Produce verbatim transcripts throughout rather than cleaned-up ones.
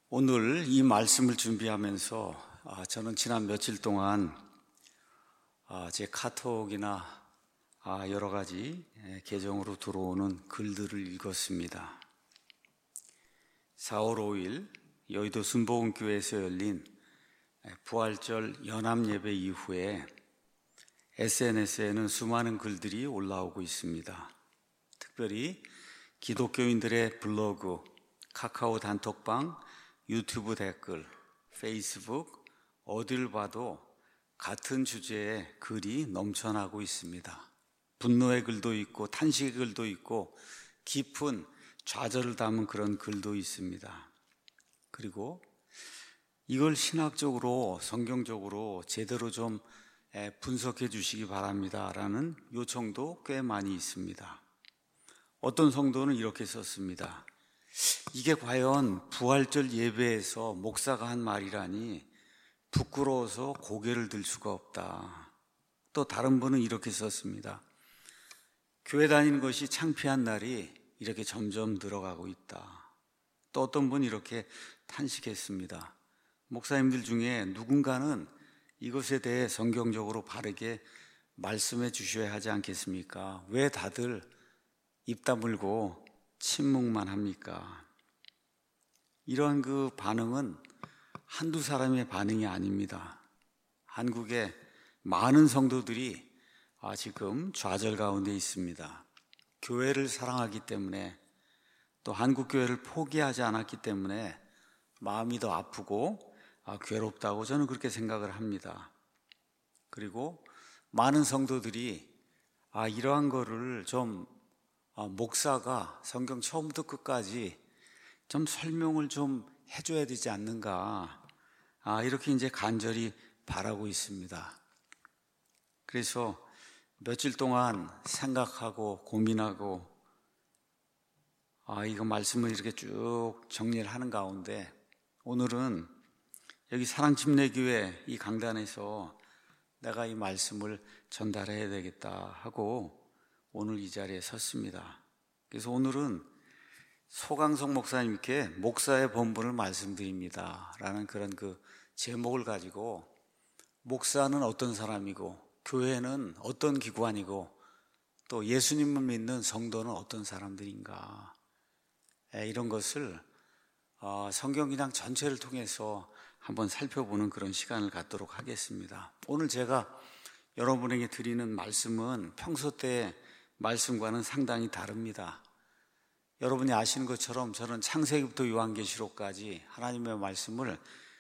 오늘 이 말씀을 준비하면서 아, 저는 지난 며칠 동안 아, 제 카톡이나 아, 여러 가지 계정으로 들어오는 글들을 읽었습니다. 사월 오일 여의도 순복음교회에서 열린 부활절 연합예배 이후에 에스엔에스에는 수많은 글들이 올라오고 있습니다. 특별히 기독교인들의 블로그, 카카오 단톡방, 유튜브 댓글, 페이스북, 어딜 봐도 같은 주제의 글이 넘쳐나고 있습니다. 분노의 글도 있고 탄식의 글도 있고 깊은 좌절을 담은 그런 글도 있습니다. 그리고 이걸 신학적으로 성경적으로 제대로 좀 분석해 주시기 바랍니다 라는 요청도 꽤 많이 있습니다. 어떤 성도는 이렇게 썼습니다. 이게 과연 부활절 예배에서 목사가 한 말이라니 부끄러워서 고개를 들 수가 없다. 또 다른 분은 이렇게 썼습니다. 교회 다니는 것이 창피한 날이 이렇게 점점 늘어가고 있다. 또 어떤 분이 이렇게 탄식했습니다. 목사님들 중에 누군가는 이것에 대해 성경적으로 바르게 말씀해 주셔야 하지 않겠습니까? 왜 다들 입 다물고 침묵만 합니까? 이러한 그 반응은 한두 사람의 반응이 아닙니다. 한국의 많은 성도들이 지금 좌절 가운데 있습니다. 교회를 사랑하기 때문에 또 한국 교회를 포기하지 않았기 때문에 마음이 더 아프고 괴롭다고 저는 그렇게 생각을 합니다. 그리고 많은 성도들이 이러한 거를 좀 목사가 성경 처음부터 끝까지 좀 설명을 좀 해줘야 되지 않는가, 이렇게 이제 간절히 바라고 있습니다. 그래서 며칠 동안 생각하고 고민하고 아, 이거 말씀을 이렇게 쭉 정리를 하는 가운데 오늘은 여기 사랑침례교회 이 강단에서 내가 이 말씀을 전달해야 되겠다 하고 오늘 이 자리에 섰습니다. 그래서 오늘은 소강석 목사님께 목사의 본분을 말씀드립니다 라는 그런 그 제목을 가지고 목사는 어떤 사람이고 교회는 어떤 기관이고 또 예수님을 믿는 성도는 어떤 사람들인가, 이런 것을 성경 그냥 전체를 통해서 한번 살펴보는 그런 시간을 갖도록 하겠습니다. 오늘 제가 여러분에게 드리는 말씀은 평소 때 말씀과는 상당히 다릅니다. 여러분이 아시는 것처럼 저는 창세기부터 요한계시록까지 하나님의 말씀을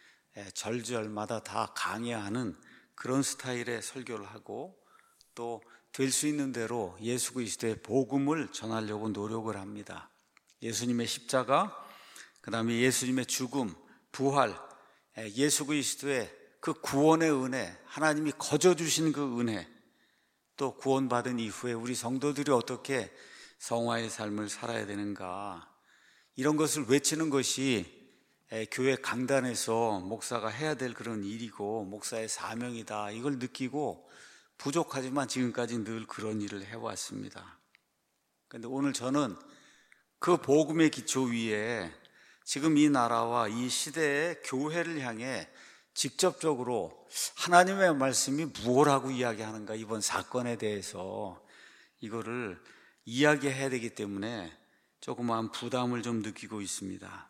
절절마다 다 강해하는 그런 스타일의 설교를 하고 또 될 수 있는 대로 예수 그리스도의 복음을 전하려고 노력을 합니다. 예수님의 십자가, 그 다음에 예수님의 죽음, 부활, 예수 그리스도의 그 구원의 은혜, 하나님이 거저 주신 그 은혜, 또 구원받은 이후에 우리 성도들이 어떻게 성화의 삶을 살아야 되는가, 이런 것을 외치는 것이 교회 강단에서 목사가 해야 될 그런 일이고 목사의 사명이다, 이걸 느끼고 부족하지만 지금까지 늘 그런 일을 해왔습니다. 그런데 오늘 저는 그 복음의 기초 위에 지금 이 나라와 이 시대의 교회를 향해 직접적으로 하나님의 말씀이 무엇라고 이야기하는가, 이번 사건에 대해서 이거를 이야기해야 되기 때문에 조그마한 부담을 좀 느끼고 있습니다.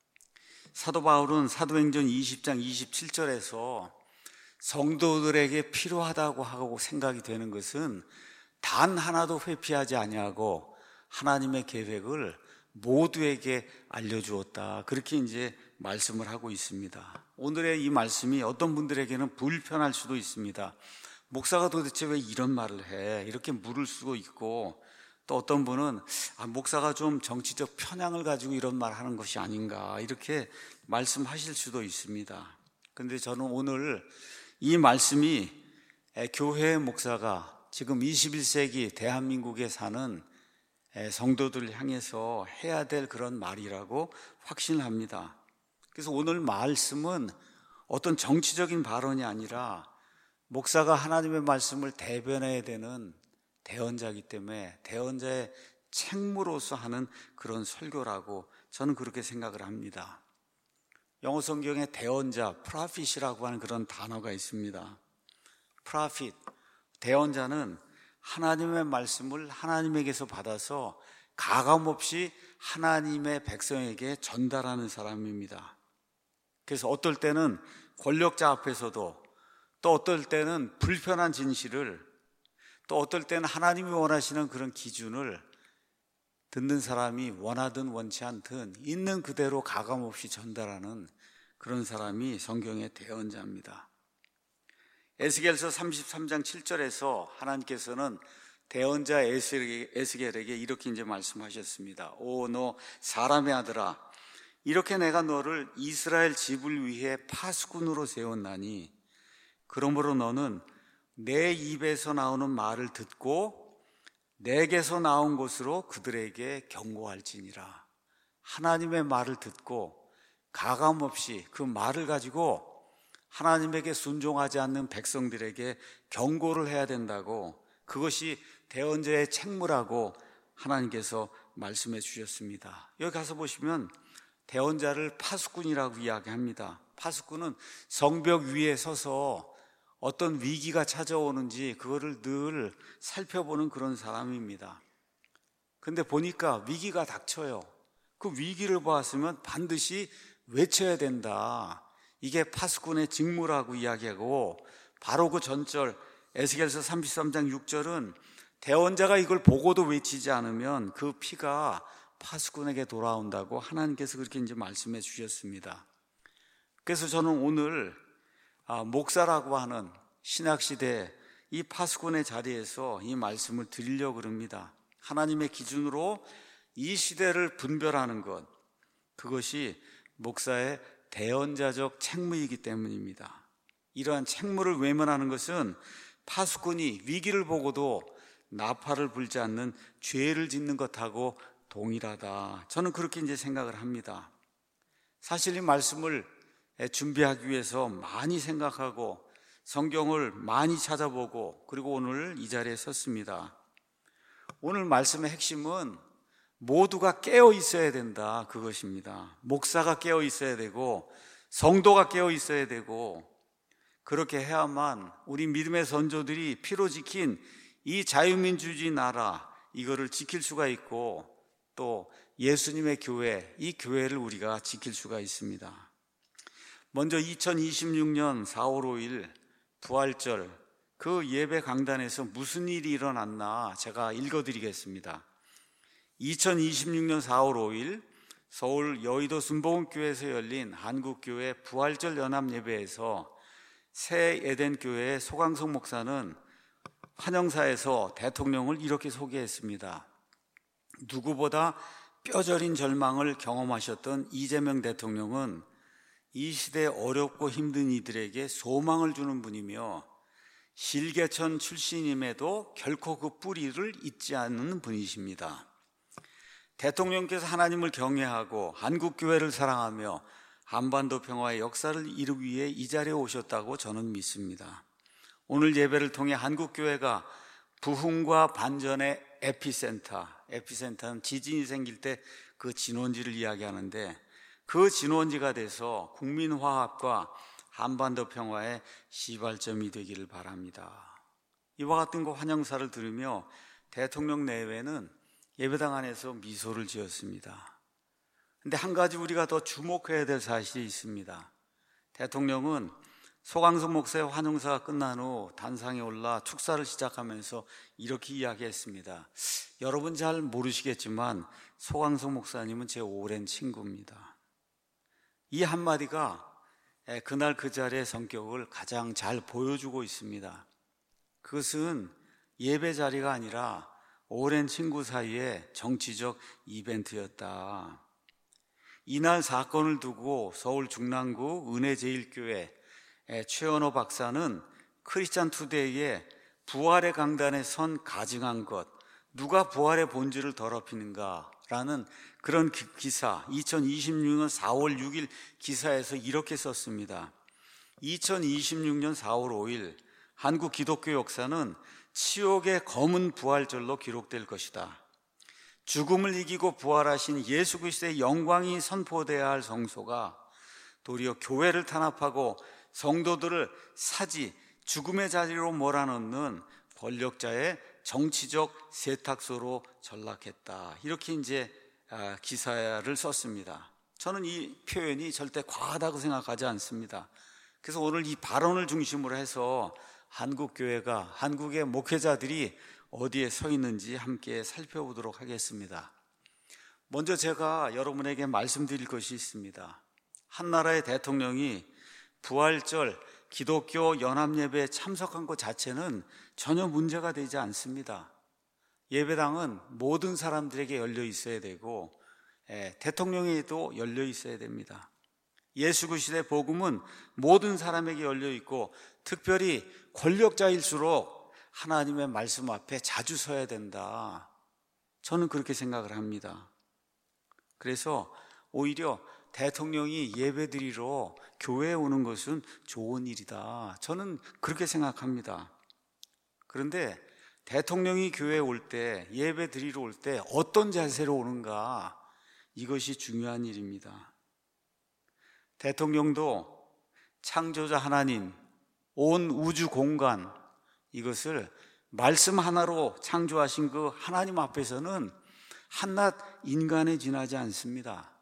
사도 바울은 사도행전 이십 장 이십칠 절에서 성도들에게 필요하다고 하고 생각이 되는 것은 단 하나도 회피하지 아니하고 하나님의 계획을 모두에게 알려주었다, 그렇게 이제 말씀을 하고 있습니다. 오늘의 이 말씀이 어떤 분들에게는 불편할 수도 있습니다. 목사가 도대체 왜 이런 말을 해? 이렇게 물을 수도 있고, 또 어떤 분은 아, 목사가 좀 정치적 편향을 가지고 이런 말 하는 것이 아닌가, 이렇게 말씀하실 수도 있습니다. 그런데 저는 오늘 이 말씀이 교회의 목사가 지금 이십일 세기 대한민국에 사는 성도들을 향해서 해야 될 그런 말이라고 확신합니다. 그래서 오늘 말씀은 어떤 정치적인 발언이 아니라 목사가 하나님의 말씀을 대변해야 되는 대언자이기 때문에 대언자의 책무로서 하는 그런 설교라고 저는 그렇게 생각을 합니다. 영어 성경에 대언자, 프로핏이라고 하는 그런 단어가 있습니다. 프로핏, 대언자는 하나님의 말씀을 하나님에게서 받아서 가감없이 하나님의 백성에게 전달하는 사람입니다. 그래서 어떨 때는 권력자 앞에서도, 또 어떨 때는 불편한 진실을, 또 어떨 때는 하나님이 원하시는 그런 기준을 듣는 사람이 원하든 원치 않든 있는 그대로 가감없이 전달하는 그런 사람이 성경의 대언자입니다. 에스겔서 삼십삼 장 칠 절에서 하나님께서는 대언자 에스겔에게 이렇게 이제 말씀하셨습니다. 오, 너 사람의 아들아, 이렇게 내가 너를 이스라엘 집을 위해 파수꾼으로 세웠나니 그러므로 너는 내 입에서 나오는 말을 듣고 내게서 나온 것으로 그들에게 경고할지니라. 하나님의 말을 듣고 가감없이 그 말을 가지고 하나님에게 순종하지 않는 백성들에게 경고를 해야 된다고, 그것이 대언자의 책무라고 하나님께서 말씀해 주셨습니다. 여기 가서 보시면 대언자를 파수꾼이라고 이야기합니다. 파수꾼은 성벽 위에 서서 어떤 위기가 찾아오는지 그거를 늘 살펴보는 그런 사람입니다. 근데 보니까 위기가 닥쳐요. 그 위기를 보았으면 반드시 외쳐야 된다. 이게 파수꾼의 직무라고 이야기하고, 바로 그 전절 에스겔서 삼십삼 장 육 절은 대언자가 이걸 보고도 외치지 않으면 그 피가 파수꾼에게 돌아온다고 하나님께서 그렇게 이제 말씀해 주셨습니다. 그래서 저는 오늘 아, 목사라고 하는 신학시대 이 파수꾼의 자리에서 이 말씀을 드리려고 합니다. 하나님의 기준으로 이 시대를 분별하는 것, 그것이 목사의 대언자적 책무이기 때문입니다. 이러한 책무를 외면하는 것은 파수꾼이 위기를 보고도 나팔을 불지 않는 죄를 짓는 것하고 동일하다. 저는 그렇게 이제 생각을 합니다. 사실 이 말씀을 준비하기 위해서 많이 생각하고 성경을 많이 찾아보고 그리고 오늘 이 자리에 섰습니다. 오늘 말씀의 핵심은 모두가 깨어 있어야 된다, 그것입니다. 목사가 깨어 있어야 되고 성도가 깨어 있어야 되고, 그렇게 해야만 우리 믿음의 선조들이 피로 지킨 이 자유민주주의 나라, 이거를 지킬 수가 있고 또 예수님의 교회, 이 교회를 우리가 지킬 수가 있습니다. 먼저 이천이십육 년 사월 오일 부활절 그 예배 강단에서 무슨 일이 일어났나 제가 읽어드리겠습니다. 이천이십육 년 사월 오일 서울 여의도 순복음교회에서 열린 한국교회 부활절 연합예배에서 새 에덴교회의 소강석 목사는 환영사에서 대통령을 이렇게 소개했습니다. 누구보다 뼈저린 절망을 경험하셨던 이재명 대통령은 이 시대 어렵고 힘든 이들에게 소망을 주는 분이며 실개천 출신임에도 결코 그 뿌리를 잊지 않는 분이십니다. 대통령께서 하나님을 경외하고 한국교회를 사랑하며 한반도 평화의 역사를 이루기 위해 이 자리에 오셨다고 저는 믿습니다. 오늘 예배를 통해 한국교회가 부흥과 반전의 에피센터, 에피센터는 지진이 생길 때 그 진원지를 이야기하는데, 그 진원지가 돼서 국민 화합과 한반도 평화의 시발점이 되기를 바랍니다. 이와 같은 그 환영사를 들으며 대통령 내외는 예배당 안에서 미소를 지었습니다. 그런데 한 가지 우리가 더 주목해야 될 사실이 있습니다. 대통령은 소강석 목사의 환영사가 끝난 후 단상에 올라 축사를 시작하면서 이렇게 이야기했습니다. 여러분 잘 모르시겠지만 소강석 목사님은 제 오랜 친구입니다. 이 한마디가 그날 그 자리의 성격을 가장 잘 보여주고 있습니다. 그것은 예배 자리가 아니라 오랜 친구 사이의 정치적 이벤트였다. 이날 사건을 두고 서울 중랑구 은혜제일교회 최연호 박사는 크리스찬 투데이에 부활의 강단에 선 가증한 것, 누가 부활의 본질을 더럽히는가 라는 그런 기사, 이천이십육 년 사월 육일 기사에서 이렇게 썼습니다. 이천이십육 년 사월 오일 한국 기독교 역사는 치욕의 검은 부활절로 기록될 것이다. 죽음을 이기고 부활하신 예수 그리스도의 영광이 선포되어야 할 성소가 도리어 교회를 탄압하고 성도들을 사지, 죽음의 자리로 몰아넣는 권력자의 정치적 세탁소로 전락했다. 이렇게 이제 기사를 썼습니다. 저는 이 표현이 절대 과하다고 생각하지 않습니다. 그래서 오늘 이 발언을 중심으로 해서 한국 교회가, 한국의 목회자들이 어디에 서 있는지 함께 살펴보도록 하겠습니다. 먼저 제가 여러분에게 말씀드릴 것이 있습니다. 한 나라의 대통령이 부활절 기독교 연합예배에 참석한 것 자체는 전혀 문제가 되지 않습니다. 예배당은 모든 사람들에게 열려 있어야 되고 예, 대통령에게도 열려 있어야 됩니다. 예수 그리스도의 복음은 모든 사람에게 열려 있고 특별히 권력자일수록 하나님의 말씀 앞에 자주 서야 된다. 저는 그렇게 생각을 합니다. 그래서 오히려 대통령이 예배드리러 교회에 오는 것은 좋은 일이다. 저는 그렇게 생각합니다. 그런데 대통령이 교회에 올 때, 예배드리러 올 때 어떤 자세로 오는가, 이것이 중요한 일입니다. 대통령도 창조자 하나님, 온 우주 공간, 이것을 말씀 하나로 창조하신 그 하나님 앞에서는 한낱 인간에 지나지 않습니다.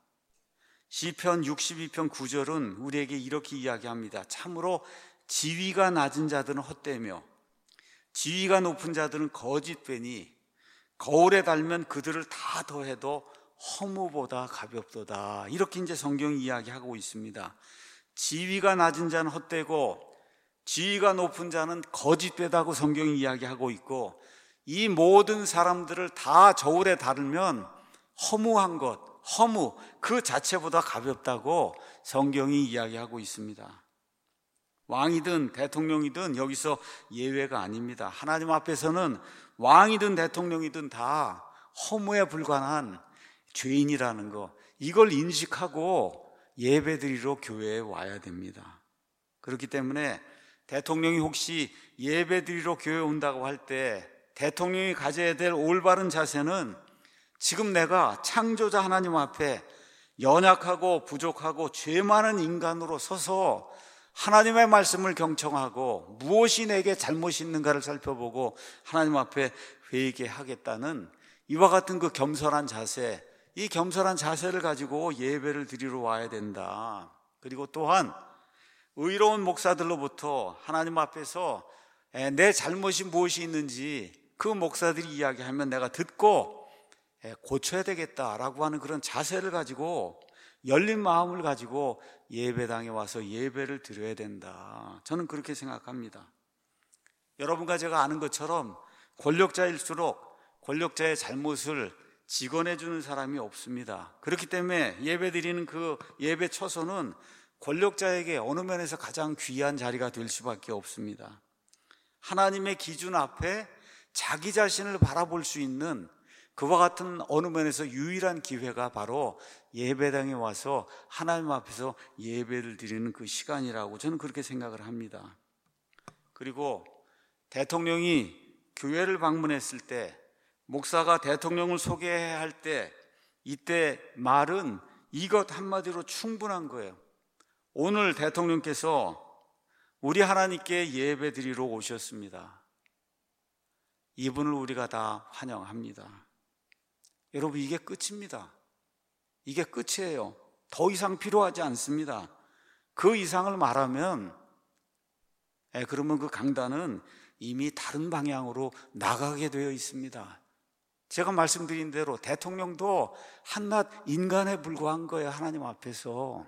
시편 육십이 편 구 절은 우리에게 이렇게 이야기합니다. 참으로 지위가 낮은 자들은 헛되며 지위가 높은 자들은 거짓되니 거울에 달면 그들을 다 더해도 허무보다 가볍도다. 이렇게 이제 성경이 이야기하고 있습니다. 지위가 낮은 자는 헛되고 지위가 높은 자는 거짓되다고 성경이 이야기하고 있고, 이 모든 사람들을 다 저울에 달으면 허무한 것, 허무 그 자체보다 가볍다고 성경이 이야기하고 있습니다. 왕이든 대통령이든 여기서 예외가 아닙니다. 하나님 앞에서는 왕이든 대통령이든 다 허무에 불과한 죄인이라는 거, 이걸 인식하고 예배드리러 교회에 와야 됩니다. 그렇기 때문에 대통령이 혹시 예배드리러 교회에 온다고 할 때 대통령이 가져야 될 올바른 자세는 지금 내가 창조자 하나님 앞에 연약하고 부족하고 죄 많은 인간으로 서서 하나님의 말씀을 경청하고 무엇이 내게 잘못이 있는가를 살펴보고 하나님 앞에 회개하겠다는 이와 같은 그 겸손한 자세, 이 겸손한 자세를 가지고 예배를 드리러 와야 된다. 그리고 또한 의로운 목사들로부터 하나님 앞에서 내 잘못이 무엇이 있는지 그 목사들이 이야기하면 내가 듣고 고쳐야 되겠다라고 하는 그런 자세를 가지고 열린 마음을 가지고 예배당에 와서 예배를 드려야 된다. 저는 그렇게 생각합니다. 여러분과 제가 아는 것처럼 권력자일수록 권력자의 잘못을 직언해 주는 사람이 없습니다. 그렇기 때문에 예배 드리는 그 예배 처소는 권력자에게 어느 면에서 가장 귀한 자리가 될 수밖에 없습니다. 하나님의 기준 앞에 자기 자신을 바라볼 수 있는 그와 같은 어느 면에서 유일한 기회가 바로 예배당에 와서 하나님 앞에서 예배를 드리는 그 시간이라고 저는 그렇게 생각을 합니다. 그리고 대통령이 교회를 방문했을 때, 목사가 대통령을 소개해야 할 때, 이때 말은 이것 한마디로 충분한 거예요. 오늘 대통령께서 우리 하나님께 예배 드리러 오셨습니다. 이분을 우리가 다 환영합니다. 여러분, 이게 끝입니다. 이게 끝이에요. 더 이상 필요하지 않습니다. 그 이상을 말하면 예, 그러면 그 강단은 이미 다른 방향으로 나가게 되어 있습니다. 제가 말씀드린 대로 대통령도 한낱 인간에 불과한 거예요. 하나님 앞에서.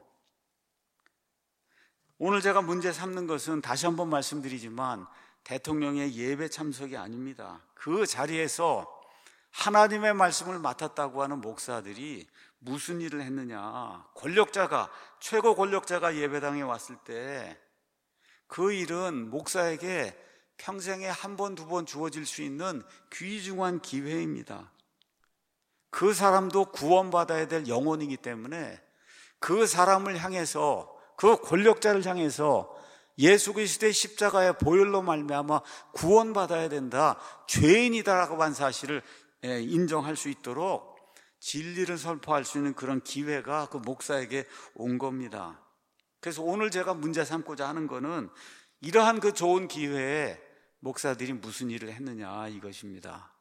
오늘 제가 문제 삼는 것은 다시 한번 말씀드리지만 대통령의 예배 참석이 아닙니다. 그 자리에서 하나님의 말씀을 맡았다고 하는 목사들이 무슨 일을 했느냐. 권력자가, 최고 권력자가 예배당에 왔을 때 그 일은 목사에게 평생에 한 번, 두 번 주어질 수 있는 귀중한 기회입니다. 그 사람도 구원받아야 될 영혼이기 때문에 그 사람을 향해서, 그 권력자를 향해서 예수 그리스도의 십자가의 보혈로 말미암아 구원받아야 된다, 죄인이다라고 한 사실을 인정할 수 있도록 진리를 선포할 수 있는 그런 기회가 그 목사에게 온 겁니다. 그래서 오늘 제가 문제 삼고자 하는 거는 이러한 그 좋은 기회에 목사들이 무슨 일을 했느냐 이것입니다.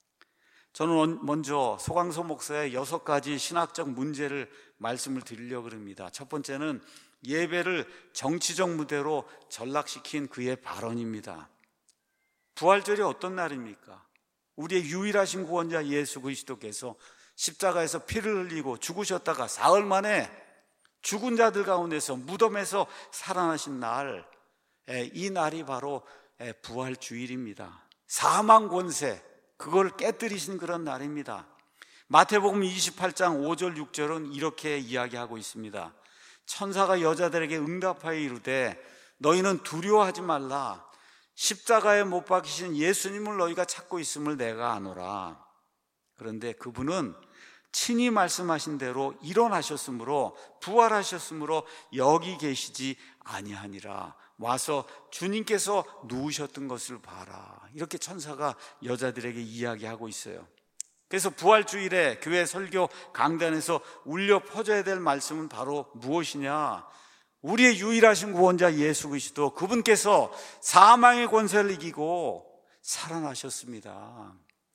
저는 먼저 소강소 목사의 여섯 가지 신학적 문제를 말씀을 드리려고 합니다. 첫 번째는 예배를 정치적 무대로 전락시킨 그의 발언입니다. 부활절이 어떤 날입니까? 우리의 유일하신 구원자 예수 그리스도께서 십자가에서 피를 흘리고 죽으셨다가 사흘 만에 죽은 자들 가운데서 무덤에서 살아나신 날, 이 날이 바로 부활주일입니다. 사망 권세, 그걸 깨뜨리신 그런 날입니다. 마태복음 이십팔 장 오 절 육 절은 이렇게 이야기하고 있습니다. 천사가 여자들에게 응답하여 이르되 너희는 두려워하지 말라. 십자가에 못 박히신 예수님을 너희가 찾고 있음을 내가 아노라. 그런데 그분은 친히 말씀하신 대로 일어나셨으므로 부활하셨으므로 여기 계시지 아니하니라. 와서 주님께서 누우셨던 것을 봐라. 이렇게 천사가 여자들에게 이야기하고 있어요. 그래서 부활주일에 교회 설교 강단에서 울려 퍼져야 될 말씀은 바로 무엇이냐? 우리의 유일하신 구원자 예수 그리스도, 그분께서 사망의 권세를 이기고 살아나셨습니다.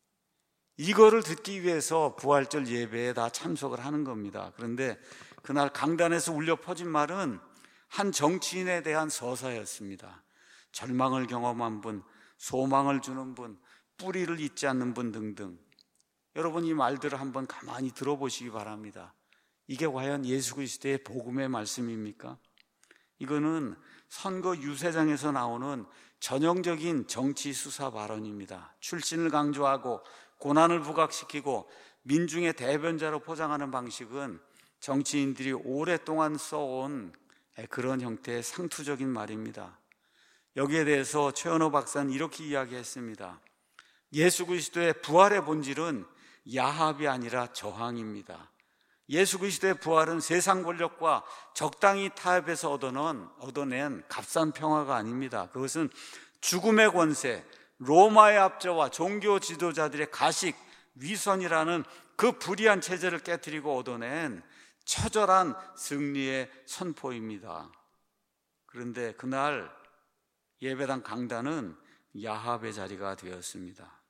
이거를 듣기 위해서 부활절 예배에 다 참석을 하는 겁니다. 그런데 그날 강단에서 울려 퍼진 말은 한 정치인에 대한 서사였습니다. 절망을 경험한 분, 소망을 주는 분, 뿌리를 잊지 않는 분 등등. 여러분, 이 말들을 한번 가만히 들어보시기 바랍니다. 이게 과연 예수 그리스도의 복음의 말씀입니까? 이거는 선거 유세장에서 나오는 전형적인 정치 수사 발언입니다. 출신을 강조하고 고난을 부각시키고 민중의 대변자로 포장하는 방식은 정치인들이 오랫동안 써온 그런 형태의 상투적인 말입니다. 여기에 대해서 최은호 박사는 이렇게 이야기했습니다. 예수 그리스도의 부활의 본질은 야합이 아니라 저항입니다. 예수 그리스도의 부활은 세상 권력과 적당히 타협해서 얻어낸, 얻어낸 값싼 평화가 아닙니다. 그것은 죽음의 권세, 로마의 압제와 종교 지도자들의 가식, 위선이라는 그 불의한 체제를 깨뜨리고 얻어낸 처절한 승리의 선포입니다. 그런데 그날 예배당 강단은 야합의 자리가 되었습니다.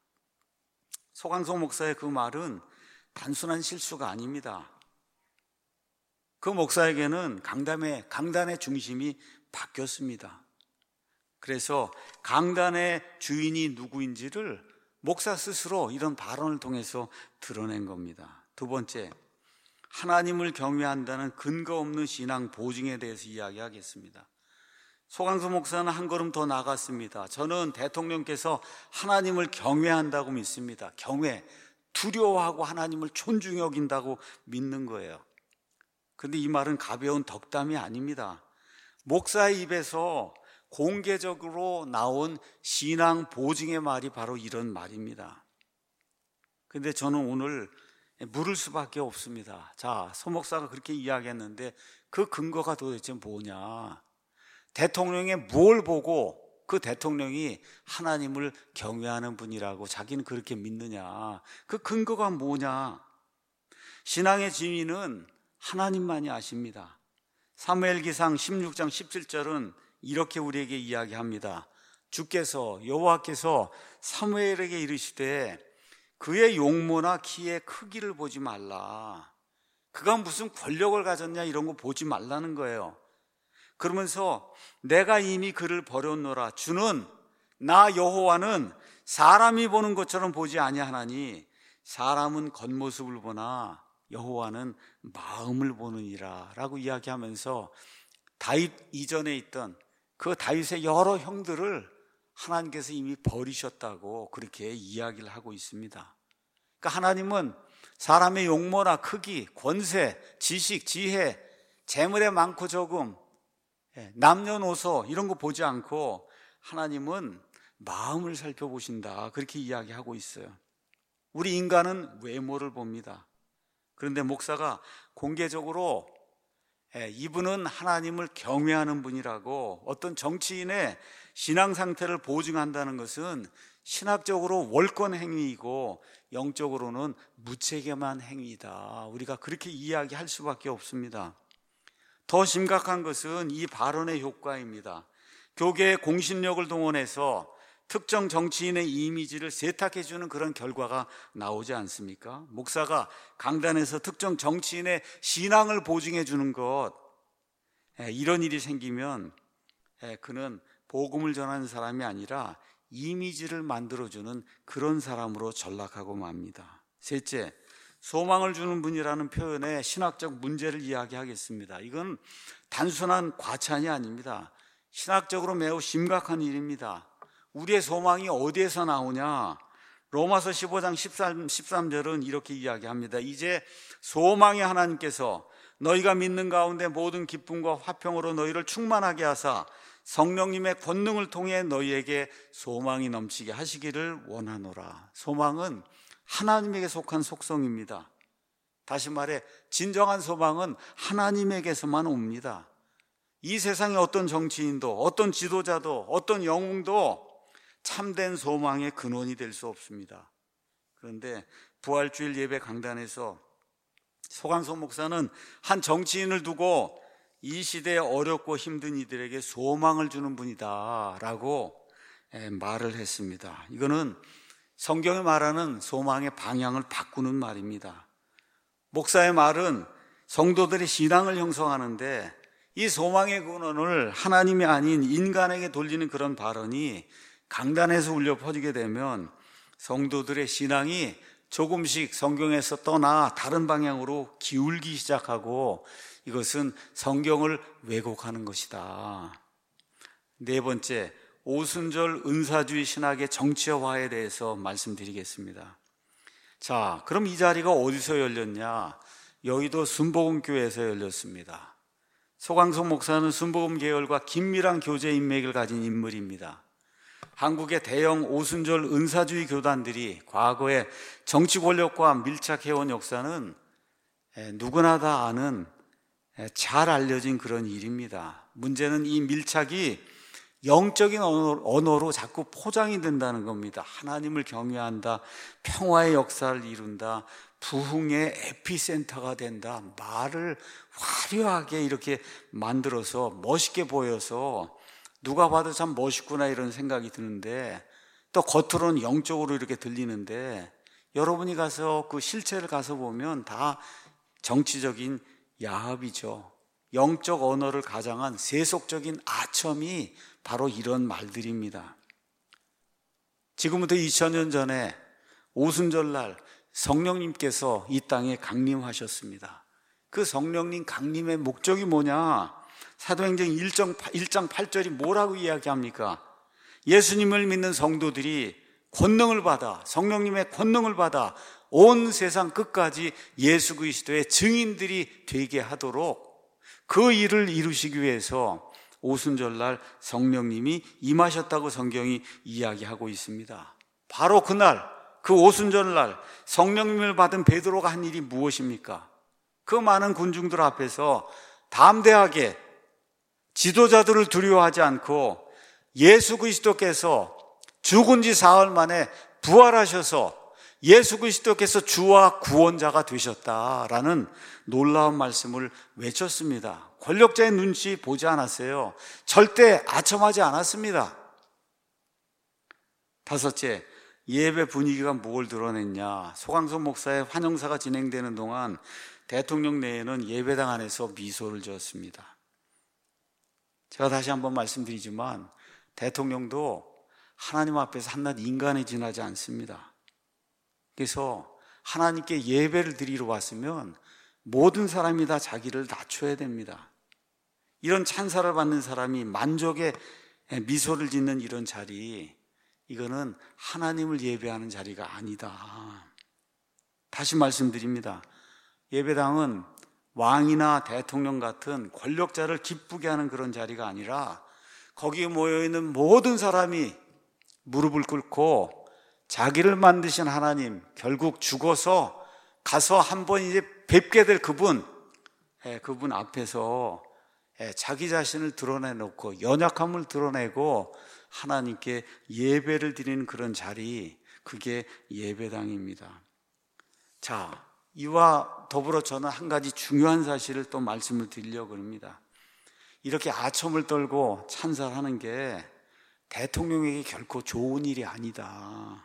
소강소 목사의 그 말은 단순한 실수가 아닙니다. 그 목사에게는 강단의, 강단의 중심이 바뀌었습니다. 그래서 강단의 주인이 누구인지를 목사 스스로 이런 발언을 통해서 드러낸 겁니다. 두 번째, 하나님을 경외한다는 근거 없는 신앙 보증에 대해서 이야기하겠습니다. 소강소 목사는 한 걸음 더 나갔습니다. 저는 대통령께서 하나님을 경외한다고 믿습니다. 경외, 두려워하고 하나님을 존중히 여긴다고 믿는 거예요. 그런데 이 말은 가벼운 덕담이 아닙니다. 목사의 입에서 공개적으로 나온 신앙 보증의 말이 바로 이런 말입니다. 그런데 저는 오늘 물을 수밖에 없습니다. 자, 소 목사가 그렇게 이야기했는데 그 근거가 도대체 뭐냐? 대통령이 뭘 보고 그 대통령이 하나님을 경외하는 분이라고 자기는 그렇게 믿느냐? 그 근거가 뭐냐? 신앙의 진위는 하나님만이 아십니다. 사무엘기상 십육 장 십칠 절은 이렇게 우리에게 이야기합니다. 주께서 여호와께서 사무엘에게 이르시되 그의 용모나 키의 크기를 보지 말라. 그가 무슨 권력을 가졌냐 이런 거 보지 말라는 거예요. 그러면서 내가 이미 그를 버렸노라. 주는 나 여호와는 사람이 보는 것처럼 보지 아니하나니 사람은 겉모습을 보나 여호와는 마음을 보느니라 라고 이야기하면서 다윗 이전에 있던 그 다윗의 여러 형들을 하나님께서 이미 버리셨다고 그렇게 이야기를 하고 있습니다. 그러니까 하나님은 사람의 용모나 크기, 권세, 지식, 지혜, 재물의 많고 적음, 남녀노소 이런 거 보지 않고 하나님은 마음을 살펴보신다 그렇게 이야기하고 있어요. 우리 인간은 외모를 봅니다. 그런데 목사가 공개적으로 이분은 하나님을 경외하는 분이라고 어떤 정치인의 신앙 상태를 보증한다는 것은 신학적으로 월권 행위이고 영적으로는 무책임한 행위다. 우리가 그렇게 이야기할 수밖에 없습니다. 더 심각한 것은 이 발언의 효과입니다. 교계의 공신력을 동원해서 특정 정치인의 이미지를 세탁해주는 그런 결과가 나오지 않습니까? 목사가 강단에서 특정 정치인의 신앙을 보증해주는 것, 이런 일이 생기면 그는 복음을 전하는 사람이 아니라 이미지를 만들어주는 그런 사람으로 전락하고 맙니다. 셋째, 소망을 주는 분이라는 표현에 신학적 문제를 이야기하겠습니다. 이건 단순한 과찬이 아닙니다. 신학적으로 매우 심각한 일입니다. 우리의 소망이 어디에서 나오냐? 로마서 십오 장 십삼 절은 이렇게 이야기합니다. 이제 소망의 하나님께서 너희가 믿는 가운데 모든 기쁨과 화평으로 너희를 충만하게 하사 성령님의 권능을 통해 너희에게 소망이 넘치게 하시기를 원하노라. 소망은 하나님에게 속한 속성입니다. 다시 말해 진정한 소망은 하나님에게서만 옵니다. 이 세상의 어떤 정치인도, 어떤 지도자도, 어떤 영웅도 참된 소망의 근원이 될 수 없습니다. 그런데 부활주일 예배 강단에서 소강석 목사는 한 정치인을 두고 이 시대에 어렵고 힘든 이들에게 소망을 주는 분이다 라고 말을 했습니다. 이거는 성경이 말하는 소망의 방향을 바꾸는 말입니다. 목사의 말은 성도들의 신앙을 형성하는데 이 소망의 근원을 하나님이 아닌 인간에게 돌리는 그런 발언이 강단에서 울려 퍼지게 되면 성도들의 신앙이 조금씩 성경에서 떠나 다른 방향으로 기울기 시작하고 이것은 성경을 왜곡하는 것이다. 네 번째, 오순절 은사주의 신학의 정치화에 대해서 말씀드리겠습니다. 자, 그럼 이 자리가 어디서 열렸냐? 여의도 순복음교회에서 열렸습니다. 소강석 목사는 순복음 계열과 긴밀한 교제 인맥을 가진 인물입니다. 한국의 대형 오순절 은사주의 교단들이 과거에 정치 권력과 밀착해온 역사는 누구나 다 아는 잘 알려진 그런 일입니다. 문제는 이 밀착이 영적인 언어로 자꾸 포장이 된다는 겁니다. 하나님을 경외한다, 평화의 역사를 이룬다, 부흥의 에피센터가 된다, 말을 화려하게 이렇게 만들어서 멋있게 보여서 누가 봐도 참 멋있구나 이런 생각이 드는데 또 겉으로는 영적으로 이렇게 들리는데 여러분이 가서 그 실체를 가서 보면 다 정치적인 야합이죠. 영적 언어를 가장한 세속적인 아첨이 바로 이런 말들입니다. 지금부터 이천 년 전에 오순절날 성령님께서 이 땅에 강림하셨습니다. 그 성령님 강림의 목적이 뭐냐? 사도행전 일 장 팔 절이 뭐라고 이야기합니까? 예수님을 믿는 성도들이 권능을 받아, 성령님의 권능을 받아 온 세상 끝까지 예수 그리스도의 증인들이 되게 하도록 그 일을 이루시기 위해서 오순절날 성령님이 임하셨다고 성경이 이야기하고 있습니다. 바로 그날, 그 오순절날 성령님을 받은 베드로가 한 일이 무엇입니까? 그 많은 군중들 앞에서 담대하게 지도자들을 두려워하지 않고 예수 그리스도께서 죽은 지 사흘 만에 부활하셔서 예수 그리스도께서 주와 구원자가 되셨다라는 놀라운 말씀을 외쳤습니다. 권력자의 눈치 보지 않았어요. 절대 아첨하지 않았습니다. 다섯째, 예배 분위기가 뭘 드러냈냐? 소강석 목사의 환영사가 진행되는 동안 대통령 내에는 예배당 안에서 미소를 지었습니다. 제가 다시 한번 말씀드리지만 대통령도 하나님 앞에서 한낱 인간에 지나지 않습니다. 그래서 하나님께 예배를 드리러 왔으면 모든 사람이 다 자기를 낮춰야 됩니다. 이런 찬사를 받는 사람이 만족의 미소를 짓는 이런 자리, 이거는 하나님을 예배하는 자리가 아니다. 다시 말씀드립니다. 예배당은 왕이나 대통령 같은 권력자를 기쁘게 하는 그런 자리가 아니라 거기에 모여있는 모든 사람이 무릎을 꿇고 자기를 만드신 하나님, 결국 죽어서 가서 한번 이제 뵙게 될 그분, 그분 앞에서 자기 자신을 드러내놓고 연약함을 드러내고 하나님께 예배를 드리는 그런 자리, 그게 예배당입니다. 자, 이와 더불어 저는 한 가지 중요한 사실을 또 말씀을 드리려고 합니다. 이렇게 아첨을 떨고 찬사하는 게 대통령에게 결코 좋은 일이 아니다.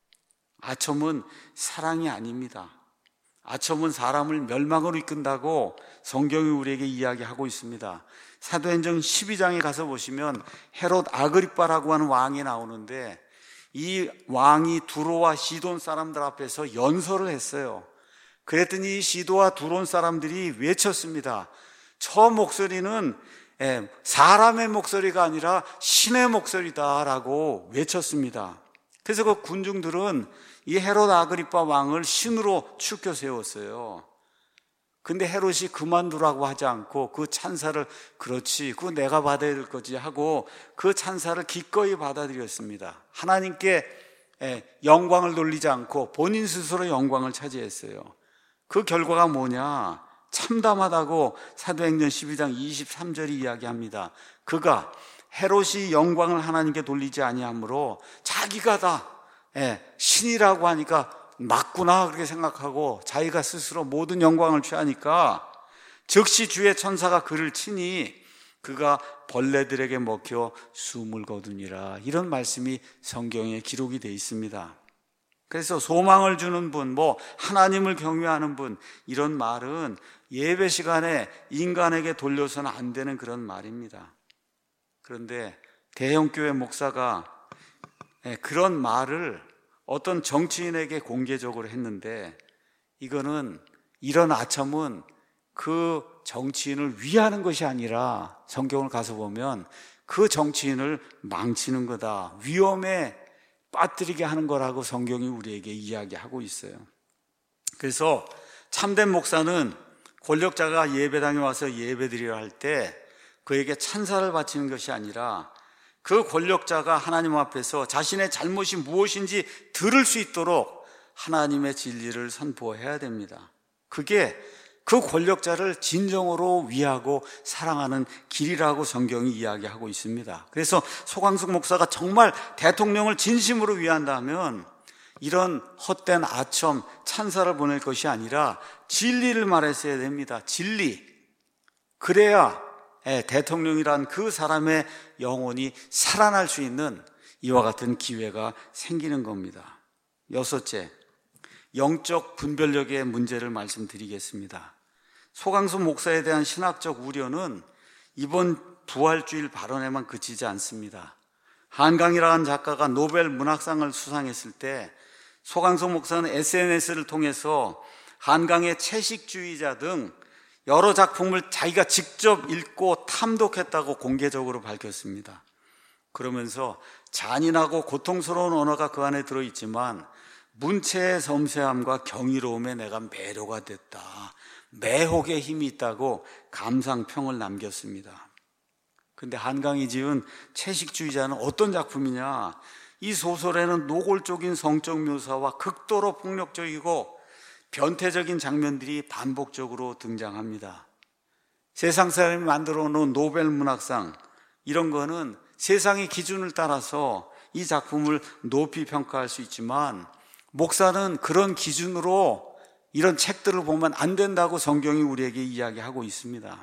아첨은 사랑이 아닙니다. 아첨은 사람을 멸망으로 이끈다고 성경이 우리에게 이야기하고 있습니다. 사도행전 십이 장에 가서 보시면 헤롯 아그리빠라고 하는 왕이 나오는데, 이 왕이 두로와 시돈 사람들 앞에서 연설을 했어요. 그랬더니 이 시도와 두론 사람들이 외쳤습니다. 저 목소리는 사람의 목소리가 아니라 신의 목소리다라고 외쳤습니다. 그래서 그 군중들은 이 헤롯 아그리빠 왕을 신으로 추켜 세웠어요. 근데 헤롯이 그만두라고 하지 않고 그 찬사를, 그렇지, 그거 내가 받아야 될 거지 하고 그 찬사를 기꺼이 받아들였습니다. 하나님께 영광을 돌리지 않고 본인 스스로 영광을 차지했어요. 그 결과가 뭐냐? 참담하다고 사도행전 십이 장 이십삼 절이 이야기합니다. 그가 헤롯이 영광을 하나님께 돌리지 아니하므로 자기가 다 신이라고 하니까 맞구나 그렇게 생각하고 자기가 스스로 모든 영광을 취하니까 즉시 주의 천사가 그를 치니 그가 벌레들에게 먹혀 숨을 거두니라. 이런 말씀이 성경에 기록이 되어 있습니다. 그래서 소망을 주는 분, 뭐 하나님을 경외하는 분, 이런 말은 예배 시간에 인간에게 돌려서는 안 되는 그런 말입니다. 그런데 대형교회 목사가 그런 말을 어떤 정치인에게 공개적으로 했는데, 이거는, 이런 아첨은 그 정치인을 위하는 것이 아니라 성경을 가서 보면 그 정치인을 망치는 거다, 위험에 빠뜨리게 하는 거라고 성경이 우리에게 이야기하고 있어요. 그래서 참된 목사는 권력자가 예배당에 와서 예배드리려 할 때 그에게 찬사를 바치는 것이 아니라 그 권력자가 하나님 앞에서 자신의 잘못이 무엇인지 들을 수 있도록 하나님의 진리를 선포해야 됩니다. 그게 그 권력자를 진정으로 위하고 사랑하는 길이라고 성경이 이야기하고 있습니다. 그래서 소광숙 목사가 정말 대통령을 진심으로 위한다면 이런 헛된 아첨, 찬사를 보낼 것이 아니라 진리를 말했어야 됩니다. 진리. 그래야 대통령이란 그 사람의 영혼이 살아날 수 있는 이와 같은 기회가 생기는 겁니다. 여섯째, 영적 분별력의 문제를 말씀드리겠습니다. 소강수 목사에 대한 신학적 우려는 이번 부활주일 발언에만 그치지 않습니다. 한강이라는 작가가 노벨 문학상을 수상했을 때 소강수 목사는 에스엔에스를 통해서 한강의 채식주의자 등 여러 작품을 자기가 직접 읽고 탐독했다고 공개적으로 밝혔습니다. 그러면서 잔인하고 고통스러운 언어가 그 안에 들어있지만 문체의 섬세함과 경이로움에 내가 매료가 됐다, 매혹의 힘이 있다고 감상평을 남겼습니다. 근데 한강이 지은 채식주의자는 어떤 작품이냐? 이 소설에는 노골적인 성적 묘사와 극도로 폭력적이고 변태적인 장면들이 반복적으로 등장합니다. 세상 사람이 만들어 놓은 노벨 문학상, 이런 거는 세상의 기준을 따라서 이 작품을 높이 평가할 수 있지만 목사는 그런 기준으로 이런 책들을 보면 안 된다고 성경이 우리에게 이야기하고 있습니다.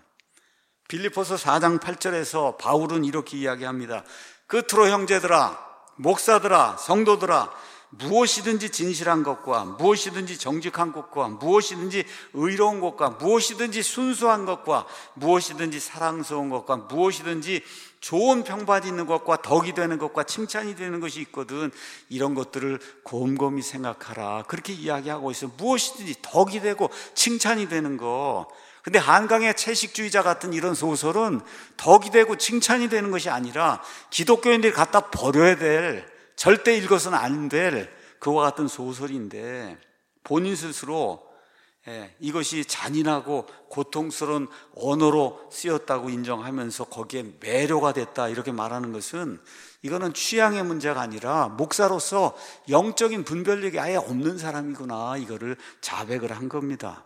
빌립보서 사 장 팔 절에서 바울은 이렇게 이야기합니다. 끝으로 형제들아, 목사들아, 성도들아, 무엇이든지 진실한 것과 무엇이든지 정직한 것과 무엇이든지 의로운 것과 무엇이든지 순수한 것과 무엇이든지 사랑스러운 것과 무엇이든지 좋은 평판이 있는 것과 덕이 되는 것과 칭찬이 되는 것이 있거든 이런 것들을 곰곰이 생각하라, 그렇게 이야기하고 있어요. 무엇이든지 덕이 되고 칭찬이 되는 거. 근데 한강의 채식주의자 같은 이런 소설은 덕이 되고 칭찬이 되는 것이 아니라 기독교인들이 갖다 버려야 될, 절대 읽어서는 안 될 그와 같은 소설인데 본인 스스로 이것이 잔인하고 고통스러운 언어로 쓰였다고 인정하면서 거기에 매료가 됐다 이렇게 말하는 것은, 이거는 취향의 문제가 아니라 목사로서 영적인 분별력이 아예 없는 사람이구나, 이거를 자백을 한 겁니다.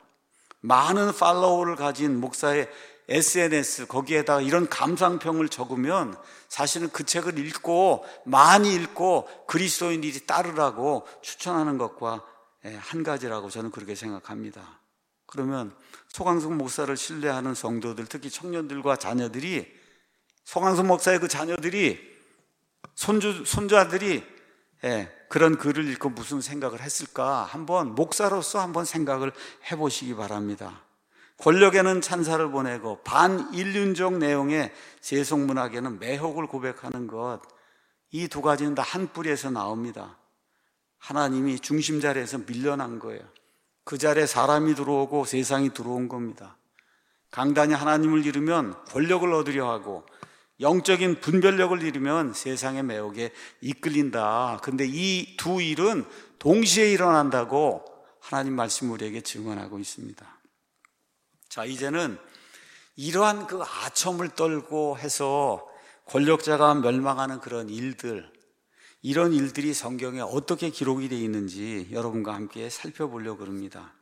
많은 팔로워를 가진 목사의 에스엔에스, 거기에다가 이런 감상평을 적으면 사실은 그 책을 읽고 많이 읽고 그리스도인들이 따르라고 추천하는 것과 한 가지라고 저는 그렇게 생각합니다. 그러면 소강성 목사를 신뢰하는 성도들, 특히 청년들과 자녀들이, 소강성 목사의 그 자녀들이, 손주, 손자들이 예, 그런 글을 읽고 무슨 생각을 했을까 한번 목사로서 한번 생각을 해보시기 바랍니다. 권력에는 찬사를 보내고 반인륜적 내용의 세속문학에는 매혹을 고백하는 것, 이 두 가지는 다 한 뿌리에서 나옵니다. 하나님이 중심 자리에서 밀려난 거예요. 그 자리에 사람이 들어오고 세상이 들어온 겁니다. 강단이 하나님을 잃으면 권력을 얻으려 하고 영적인 분별력을 잃으면 세상의 매혹에 이끌린다. 근데 이 두 일은 동시에 일어난다고 하나님 말씀 우리에게 증언하고 있습니다. 자, 이제는 이러한 그 아첨을 떨고 해서 권력자가 멸망하는 그런 일들, 이런 일들이 성경에 어떻게 기록이 되어 있는지 여러분과 함께 살펴보려고 합니다.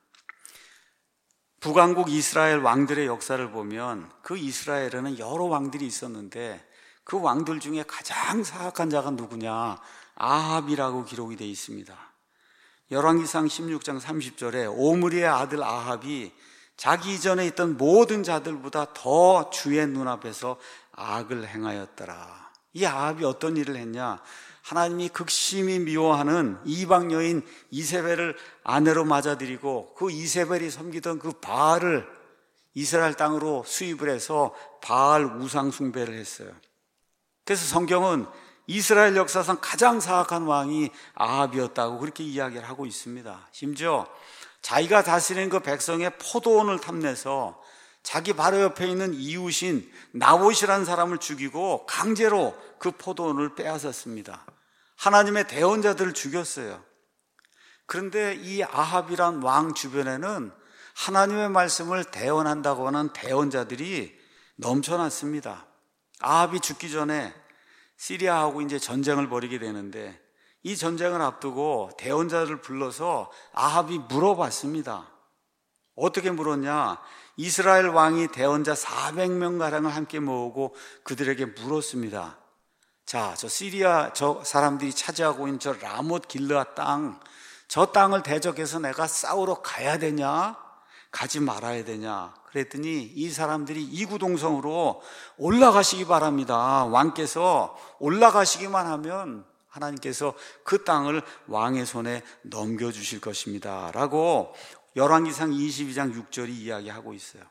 북왕국 이스라엘 왕들의 역사를 보면 그 이스라엘에는 여러 왕들이 있었는데 그 왕들 중에 가장 사악한 자가 누구냐? 아합이라고 기록이 되어 있습니다. 열왕기상 십육 장 삼십 절에 오므리의 아들 아합이 자기 이전에 있던 모든 자들보다 더 주의 눈앞에서 악을 행하였더라. 이 아합이 어떤 일을 했냐? 하나님이 극심히 미워하는 이방 여인 이세벨을 아내로 맞아들이고 그 이세벨이 섬기던 그 바알을 이스라엘 땅으로 수입을 해서 바알 우상 숭배를 했어요. 그래서 성경은 이스라엘 역사상 가장 사악한 왕이 아합이었다고 그렇게 이야기를 하고 있습니다. 심지어 자기가 다스리는 그 백성의 포도원을 탐내서 자기 바로 옆에 있는 이웃인 나봇이라는 사람을 죽이고 강제로 그 포도원을 빼앗았습니다. 하나님의 대언자들을 죽였어요. 그런데 이 아합이란 왕 주변에는 하나님의 말씀을 대언한다고 하는 대언자들이 넘쳐났습니다. 아합이 죽기 전에 시리아하고 이제 전쟁을 벌이게 되는데 이 전쟁을 앞두고 대언자들을 불러서 아합이 물어봤습니다. 어떻게 물었냐? 이스라엘 왕이 대언자 사백 명가량을 함께 모으고 그들에게 물었습니다. 자, 저 시리아 저 사람들이 차지하고 있는 저 라못 길르앗 땅, 저 땅을 대적해서 내가 싸우러 가야 되냐? 가지 말아야 되냐? 그랬더니 이 사람들이 이구동성으로 올라가시기 바랍니다. 왕께서 올라가시기만 하면 하나님께서 그 땅을 왕의 손에 넘겨주실 것입니다 라고 열왕기상 이십이 장 육 절이 이야기하고 있어요.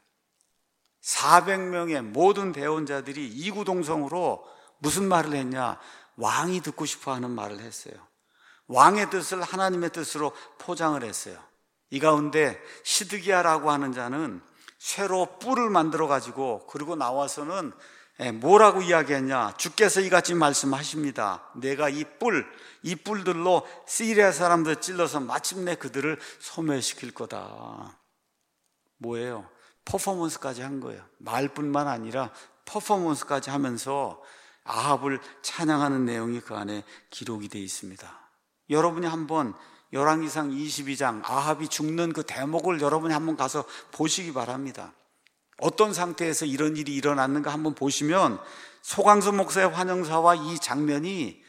사백 명의 모든 대언자들이 이구동성으로 무슨 말을 했냐? 왕이 듣고 싶어하는 말을 했어요. 왕의 뜻을 하나님의 뜻으로 포장을 했어요. 이 가운데 시드기야라고 하는 자는 쇠로 뿔을 만들어 가지고 그리고 나와서는 뭐라고 이야기했냐? 주께서 이같이 말씀하십니다. 내가 이 뿔, 이 뿔들로 시리아 사람들 찔러서 마침내 그들을 소멸시킬 거다. 뭐예요? 퍼포먼스까지 한 거예요. 말뿐만 아니라 퍼포먼스까지 하면서 아합을 찬양하는 내용이 그 안에 기록이 되어 있습니다. 여러분이 한번 열왕기상 이십이 장 아합이 죽는 그 대목을 여러분이 한번 가서 보시기 바랍니다. 어떤 상태에서 이런 일이 일어났는가 한번 보시면 소강수 목사의 환영사와 이 장면이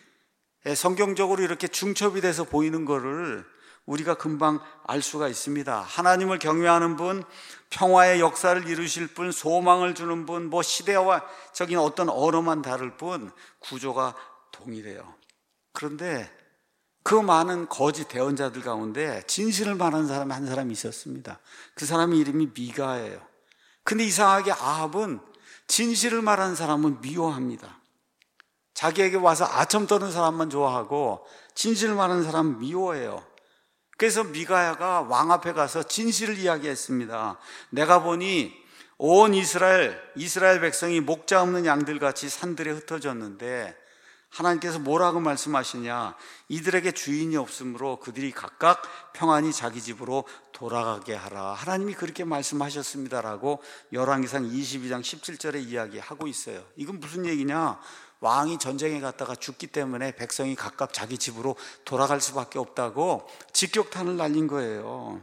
성경적으로 이렇게 중첩이 돼서 보이는 것을 우리가 금방 알 수가 있습니다. 하나님을 경외하는 분, 평화의 역사를 이루실 분, 소망을 주는 분, 뭐 시대와 적인 어떤 언어만 다를 뿐 구조가 동일해요. 그런데 그 많은 거짓 대언자들 가운데 진실을 말하는 사람이 한 사람이 있었습니다. 그 사람의 이름이 미가예요. 근데 이상하게 아합은 진실을 말하는 사람은 미워합니다. 자기에게 와서 아첨 떠는 사람만 좋아하고 진실을 말하는 사람은 미워해요. 그래서 미가야가 왕 앞에 가서 진실을 이야기했습니다. 내가 보니 온 이스라엘, 이스라엘 백성이 목자 없는 양들같이 산들에 흩어졌는데 하나님께서 뭐라고 말씀하시냐? 이들에게 주인이 없으므로 그들이 각각 평안히 자기 집으로 돌아가게 하라. 하나님이 그렇게 말씀하셨습니다라고 열왕기상 이십이 장 십칠 절에 이야기하고 있어요. 이건 무슨 얘기냐? 왕이 전쟁에 갔다가 죽기 때문에 백성이 각각 자기 집으로 돌아갈 수밖에 없다고 직격탄을 날린 거예요.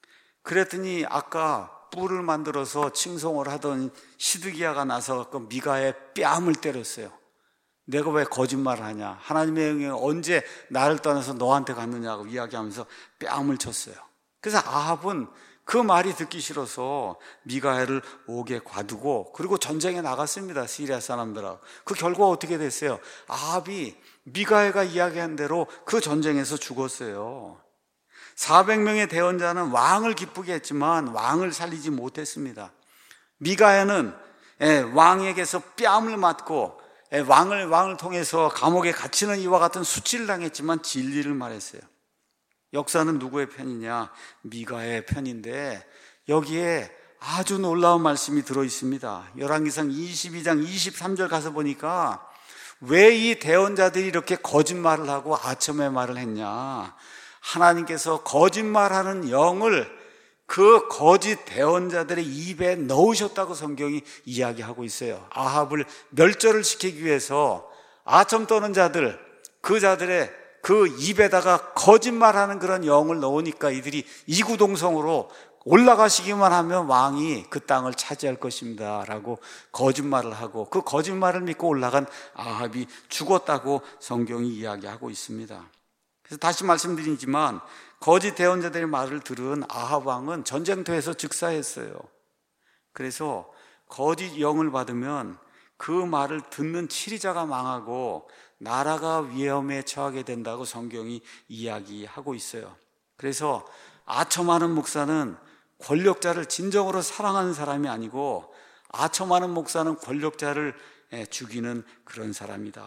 그랬더니 아까 뿔을 만들어서 칭송을 하던 시드기야가 나서 미가의 뺨을 때렸어요. 내가 왜 거짓말을 하냐? 하나님의 영이 언제 나를 떠나서 너한테 갔느냐고 이야기하면서 뺨을 쳤어요. 그래서 아합은 그 말이 듣기 싫어서 미가엘을 옥에 가두고 그리고 전쟁에 나갔습니다. 시리아 사람들하고. 그 결과가 어떻게 됐어요? 아합이 미가엘가 이야기한 대로 그 전쟁에서 죽었어요. 사백 명의 대원자는 왕을 기쁘게 했지만 왕을 살리지 못했습니다. 미가엘은 왕에게서 뺨을 맞고 왕을, 왕을 통해서 감옥에 갇히는 이와 같은 수치를 당했지만 진리를 말했어요. 역사는 누구의 편이냐? 미가의 편인데 여기에 아주 놀라운 말씀이 들어있습니다. 열왕기상 이십이 장 이십삼 절 가서 보니까 왜 이 대언자들이 이렇게 거짓말을 하고 아첨의 말을 했냐? 하나님께서 거짓말하는 영을 그 거짓 대언자들의 입에 넣으셨다고 성경이 이야기하고 있어요. 아합을 멸절을 시키기 위해서 아첨 떠는 자들, 그 자들의 그 입에다가 거짓말하는 그런 영을 넣으니까 이들이 이구동성으로 올라가시기만 하면 왕이 그 땅을 차지할 것입니다 라고 거짓말을 하고 그 거짓말을 믿고 올라간 아합이 죽었다고 성경이 이야기하고 있습니다. 그래서 다시 말씀드리지만 거짓 대언자들의 말을 들은 아합 왕은 전쟁터에서 즉사했어요. 그래서 거짓 영을 받으면 그 말을 듣는 치리자가 망하고 나라가 위험에 처하게 된다고 성경이 이야기하고 있어요. 그래서 아첨하는 목사는 권력자를 진정으로 사랑하는 사람이 아니고 아첨하는 목사는 권력자를 죽이는 그런 사람이다.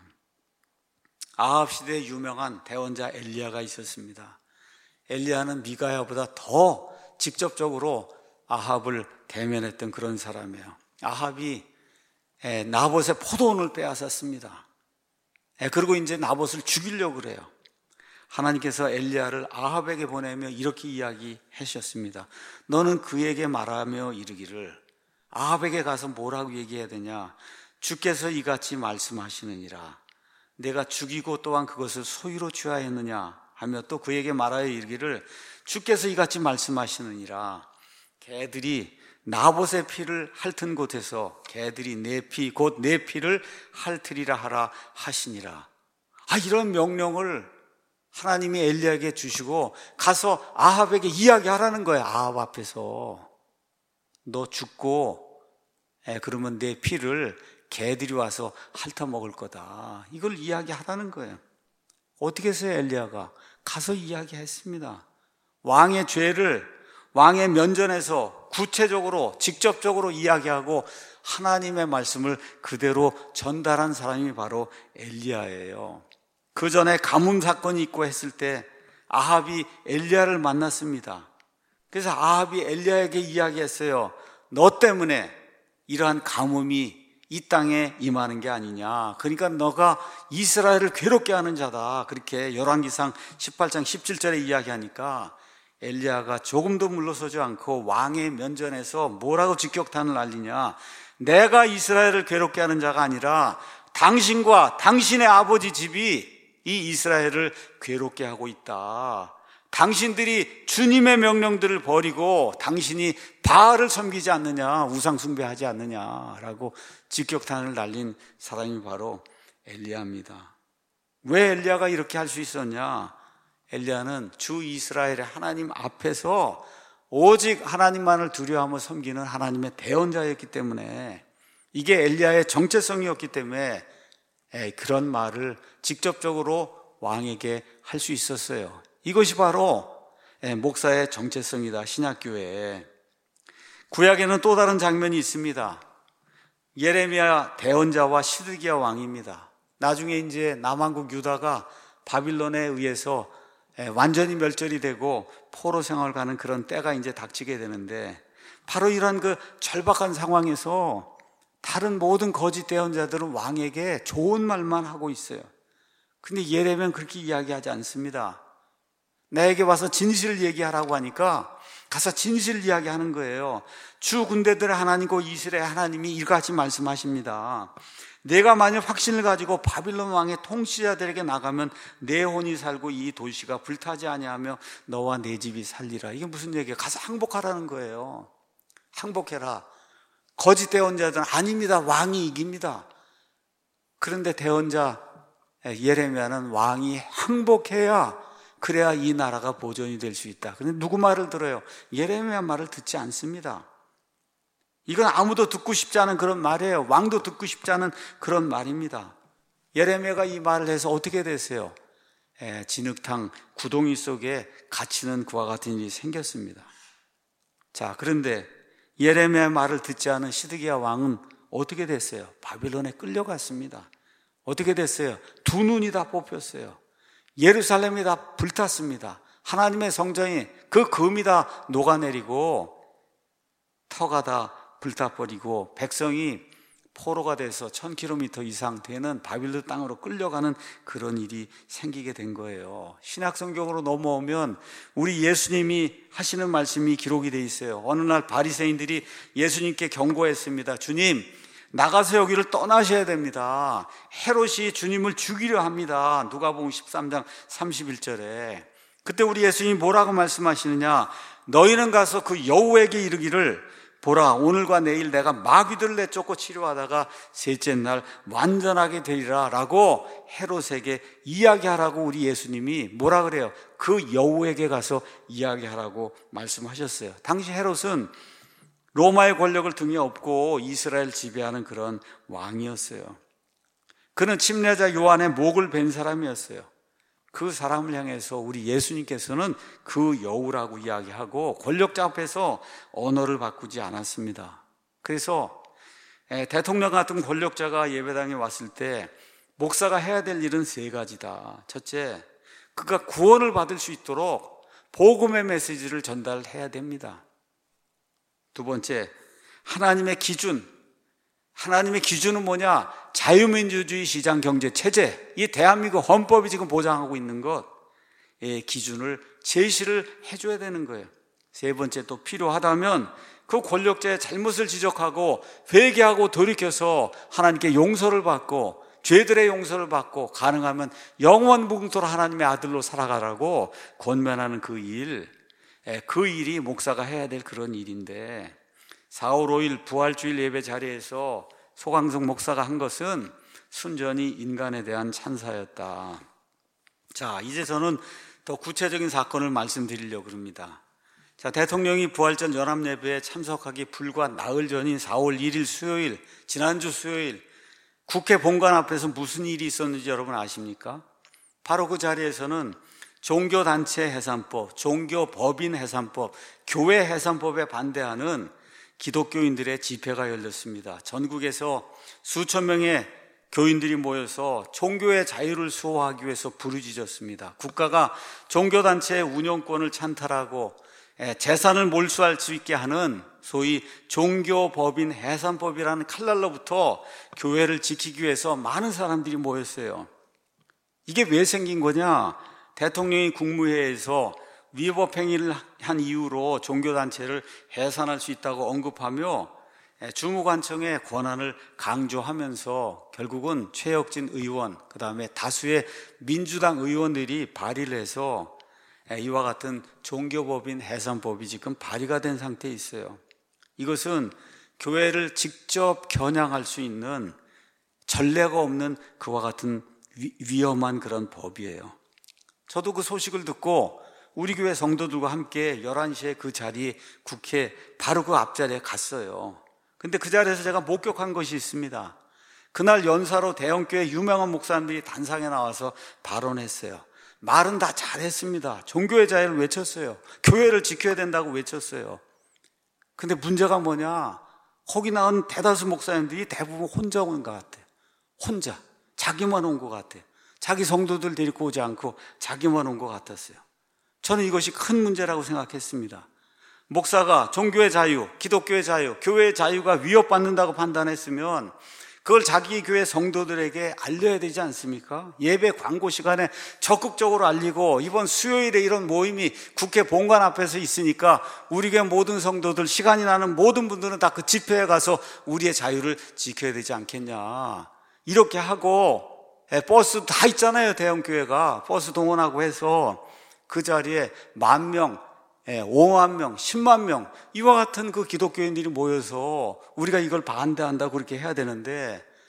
아합 시대에 유명한 대언자 엘리야가 있었습니다. 엘리야는 미가야보다 더 직접적으로 아합을 대면했던 그런 사람이에요. 아합이 나봇의 포도원을 빼앗았습니다. 그리고 이제 나봇을 죽이려고 그래요. 하나님께서 엘리야를 아합에게 보내며 이렇게 이야기하셨습니다. 너는 그에게 말하며 이르기를, 아합에게 가서 뭐라고 얘기해야 되냐? 주께서 이같이 말씀하시느니라. 내가 죽이고 또한 그것을 소유로 취하였느냐 하며 또 그에게 말하여 이르기를, 주께서 이같이 말씀하시느니라. 개들이 나봇의 피를 핥은 곳에서 개들이 내 피 곧 내 피를 핥으리라 하라 하시니라. 아, 이런 명령을 하나님이 엘리야에게 주시고 가서 아합에게 이야기하라는 거예요. 아합 앞에서 너 죽고 에, 그러면 내 피를 개들이 와서 핥아 먹을 거다. 이걸 이야기하라는 거예요. 어떻게 해서 엘리야가 가서 이야기했습니다. 왕의 죄를 왕의 면전에서 구체적으로 직접적으로 이야기하고 하나님의 말씀을 그대로 전달한 사람이 바로 엘리야예요. 그 전에 가뭄 사건이 있고 했을 때 아합이 엘리야를 만났습니다. 그래서 아합이 엘리야에게 이야기했어요. 너 때문에 이러한 가뭄이 이 땅에 임하는 게 아니냐. 그러니까 너가 이스라엘을 괴롭게 하는 자다. 그렇게 열왕기상 십팔 장 십칠 절에 이야기하니까 엘리야가 조금도 물러서지 않고 왕의 면전에서 뭐라고 직격탄을 날리냐. 내가 이스라엘을 괴롭게 하는 자가 아니라 당신과 당신의 아버지 집이 이 이스라엘을 괴롭게 하고 있다. 당신들이 주님의 명령들을 버리고 당신이 바알을 섬기지 않느냐, 우상 숭배하지 않느냐라고 직격탄을 날린 사람이 바로 엘리야입니다. 왜 엘리야가 이렇게 할 수 있었냐? 엘리야는 주 이스라엘의 하나님 앞에서 오직 하나님만을 두려워하며 섬기는 하나님의 대언자였기 때문에, 이게 엘리야의 정체성이었기 때문에 그런 말을 직접적으로 왕에게 할 수 있었어요. 이것이 바로 목사의 정체성이다. 신약교회에. 구약에는 또 다른 장면이 있습니다. 예레미야 대언자와 시드기야 왕입니다. 나중에 이제 남한국 유다가 바빌론에 의해서 완전히 멸절이 되고 포로 생활을 가는 그런 때가 이제 닥치게 되는데, 바로 이런 그 절박한 상황에서 다른 모든 거짓 대언자들은 왕에게 좋은 말만 하고 있어요. 근데 예레미야는 그렇게 이야기하지 않습니다. 나에게 와서 진실을 얘기하라고 하니까 가서 진실을 이야기하는 거예요. 주 군대들의 하나님과 이스라엘 하나님이 이같이 말씀하십니다. 내가 만일 확신을 가지고 바빌론 왕의 통치자들에게 나가면 내 혼이 살고 이 도시가 불타지 아니하며 너와 내 집이 살리라. 이게 무슨 얘기예요? 가서 항복하라는 거예요. 항복해라. 거짓 대언자들은 아닙니다. 왕이 이깁니다. 그런데 대언자 예레미야는 왕이 항복해야, 그래야 이 나라가 보존이 될 수 있다. 그런데 누구 말을 들어요? 예레미야 말을 듣지 않습니다. 이건 아무도 듣고 싶지 않은 그런 말이에요. 왕도 듣고 싶지 않은 그런 말입니다. 예레미야가 이 말을 해서 어떻게 됐어요? 에, 진흙탕 구덩이 속에 갇히는 그와 같은 일이 생겼습니다. 자, 그런데 예레미야의 말을 듣지 않은 시드기야 왕은 어떻게 됐어요? 바빌론에 끌려갔습니다. 어떻게 됐어요? 두 눈이 다 뽑혔어요. 예루살렘이 다 불탔습니다. 하나님의 성전이, 그 금이 다 녹아내리고 터가 다 불타버리고 백성이 포로가 돼서 천 킬로미터 이상 되는 바빌론 땅으로 끌려가는 그런 일이 생기게 된 거예요. 신약 성경으로 넘어오면 우리 예수님이 하시는 말씀이 기록이 돼 있어요. 어느 날 바리새인들이 예수님께 경고했습니다. 주님, 나가서 여기를 떠나셔야 됩니다. 헤롯이 주님을 죽이려 합니다. 누가복음 십삼 장 삼십일 절에. 그때 우리 예수님이 뭐라고 말씀하시느냐? 너희는 가서 그 여우에게 이르기를, 보라, 오늘과 내일 내가 마귀들을 내쫓고 치료하다가 셋째 날 완전하게 되리라 라고 헤롯에게 이야기하라고 우리 예수님이 뭐라 그래요? 그 여우에게 가서 이야기하라고 말씀하셨어요. 당시 헤롯은 로마의 권력을 등에 업고 이스라엘 지배하는 그런 왕이었어요. 그는 침례자 요한의 목을 벤 사람이었어요. 그 사람을 향해서 우리 예수님께서는 그 여우라고 이야기하고 권력자 앞에서 언어를 바꾸지 않았습니다. 그래서 대통령 같은 권력자가 예배당에 왔을 때 목사가 해야 될 일은 세 가지다. 첫째, 그가 구원을 받을 수 있도록 복음의 메시지를 전달해야 됩니다. 두 번째, 하나님의 기준. 하나님의 기준은 뭐냐? 자유민주주의 시장 경제 체제, 이 대한민국 헌법이 지금 보장하고 있는 것의 기준을 제시를 해줘야 되는 거예요. 세 번째, 또 필요하다면 그 권력자의 잘못을 지적하고 회개하고 돌이켜서 하나님께 용서를 받고 죄들의 용서를 받고 가능하면 영원무궁토록 하나님의 아들로 살아가라고 권면하는 그 일, 그 일이 목사가 해야 될 그런 일인데, 사월 오일 부활주일 예배 자리에서 소강성 목사가 한 것은 순전히 인간에 대한 찬사였다. 자, 이제 저는 더 구체적인 사건을 말씀드리려고 합니다. 자, 대통령이 부활절 연합예배에 참석하기 불과 나흘 전인 사월 일일 수요일, 지난주 수요일 국회 본관 앞에서 무슨 일이 있었는지 여러분 아십니까? 바로 그 자리에서는 종교단체 해산법, 종교법인 해산법, 교회 해산법에 반대하는 기독교인들의 집회가 열렸습니다. 전국에서 수천 명의 교인들이 모여서 종교의 자유를 수호하기 위해서 부르짖었습니다. 국가가 종교단체의 운영권을 찬탈하고 재산을 몰수할 수 있게 하는 소위 종교법인 해산법이라는 칼날로부터 교회를 지키기 위해서 많은 사람들이 모였어요. 이게 왜 생긴 거냐? 대통령이 국무회의에서 위법 행위를 한 이유로 종교단체를 해산할 수 있다고 언급하며 주무관청의 권한을 강조하면서 결국은 최혁진 의원, 그 다음에 다수의 민주당 의원들이 발의를 해서 이와 같은 종교법인 해산법이 지금 발의가 된 상태에 있어요. 이것은 교회를 직접 겨냥할 수 있는 전례가 없는 그와 같은 위, 위험한 그런 법이에요. 저도 그 소식을 듣고 우리 교회 성도들과 함께 열한 시에 그 자리에 국회 바로 그 앞자리에 갔어요. 근데 그 자리에서 제가 목격한 것이 있습니다. 그날 연사로 대형교회 유명한 목사님들이 단상에 나와서 발언했어요. 말은 다 잘했습니다. 종교의 자유를 외쳤어요. 교회를 지켜야 된다고 외쳤어요. 근데 문제가 뭐냐? 거기 나온 대다수 목사님들이 대부분 혼자 온 것 같아요. 혼자. 자기만 온 것 같아요. 자기 성도들 데리고 오지 않고 자기만 온 것 같았어요. 저는 이것이 큰 문제라고 생각했습니다. 목사가 종교의 자유, 기독교의 자유, 교회의 자유가 위협받는다고 판단했으면 그걸 자기 교회 성도들에게 알려야 되지 않습니까? 예배 광고 시간에 적극적으로 알리고, 이번 수요일에 이런 모임이 국회 본관 앞에서 있으니까 우리 교회 모든 성도들, 시간이 나는 모든 분들은 다 그 집회에 가서 우리의 자유를 지켜야 되지 않겠냐, 이렇게 하고, 버스 다 있잖아요. 대형 교회가 버스 동원하고 해서 그 자리에 만 명, 오만 명, 십만 명, 이와 같은 그 기독교인들이 모여서 우리가 이걸 반대한다고 그렇게 해야 되는데,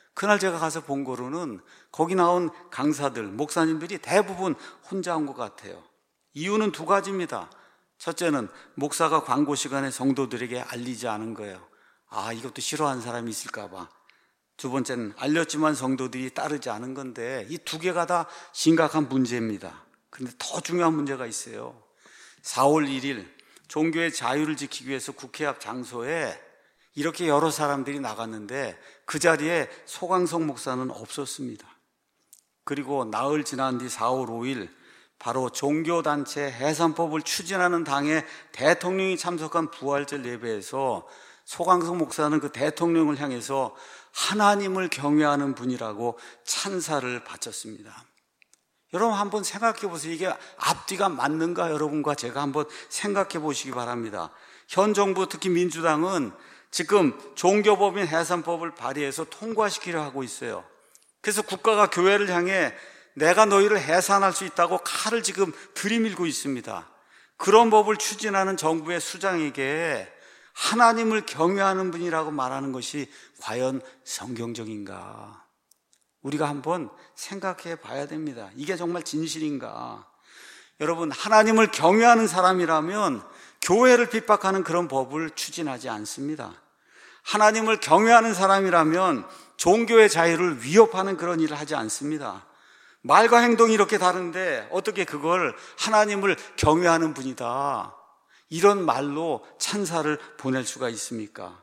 그날 제가 가서 본 거로는 거기 나온 강사들, 목사님들이 대부분 혼자 온 것 같아요. 이유는 두 가지입니다. 첫째는 목사가 광고 시간에 성도들에게 알리지 않은 거예요. 아, 이것도 싫어하는 사람이 있을까 봐. 두 번째는 알렸지만 성도들이 따르지 않은 건데, 이 두 개가 다 심각한 문제입니다. 그런데 더 중요한 문제가 있어요. 사월 일일 종교의 자유를 지키기 위해서 국회 앞 장소에 이렇게 여러 사람들이 나갔는데 그 자리에 소강석 목사는 없었습니다. 그리고 나흘 지난 뒤 사월 오일 바로 종교단체 해산법을 추진하는 당의 대통령이 참석한 부활절 예배에서 소강석 목사는 그 대통령을 향해서 하나님을 경외하는 분이라고 찬사를 바쳤습니다. 여러분 한번 생각해 보세요. 이게 앞뒤가 맞는가? 여러분과 제가 한번 생각해 보시기 바랍니다. 현 정부, 특히 민주당은 지금 종교법인 해산법을 발의해서 통과시키려 하고 있어요. 그래서 국가가 교회를 향해 내가 너희를 해산할 수 있다고 칼을 지금 들이밀고 있습니다. 그런 법을 추진하는 정부의 수장에게 하나님을 경외하는 분이라고 말하는 것이 과연 성경적인가? 우리가 한번 생각해 봐야 됩니다. 이게 정말 진실인가? 여러분, 하나님을 경외하는 사람이라면 교회를 핍박하는 그런 법을 추진하지 않습니다. 하나님을 경외하는 사람이라면 종교의 자유를 위협하는 그런 일을 하지 않습니다. 말과 행동이 이렇게 다른데 어떻게 그걸 하나님을 경외하는 분이다, 이런 말로 찬사를 보낼 수가 있습니까?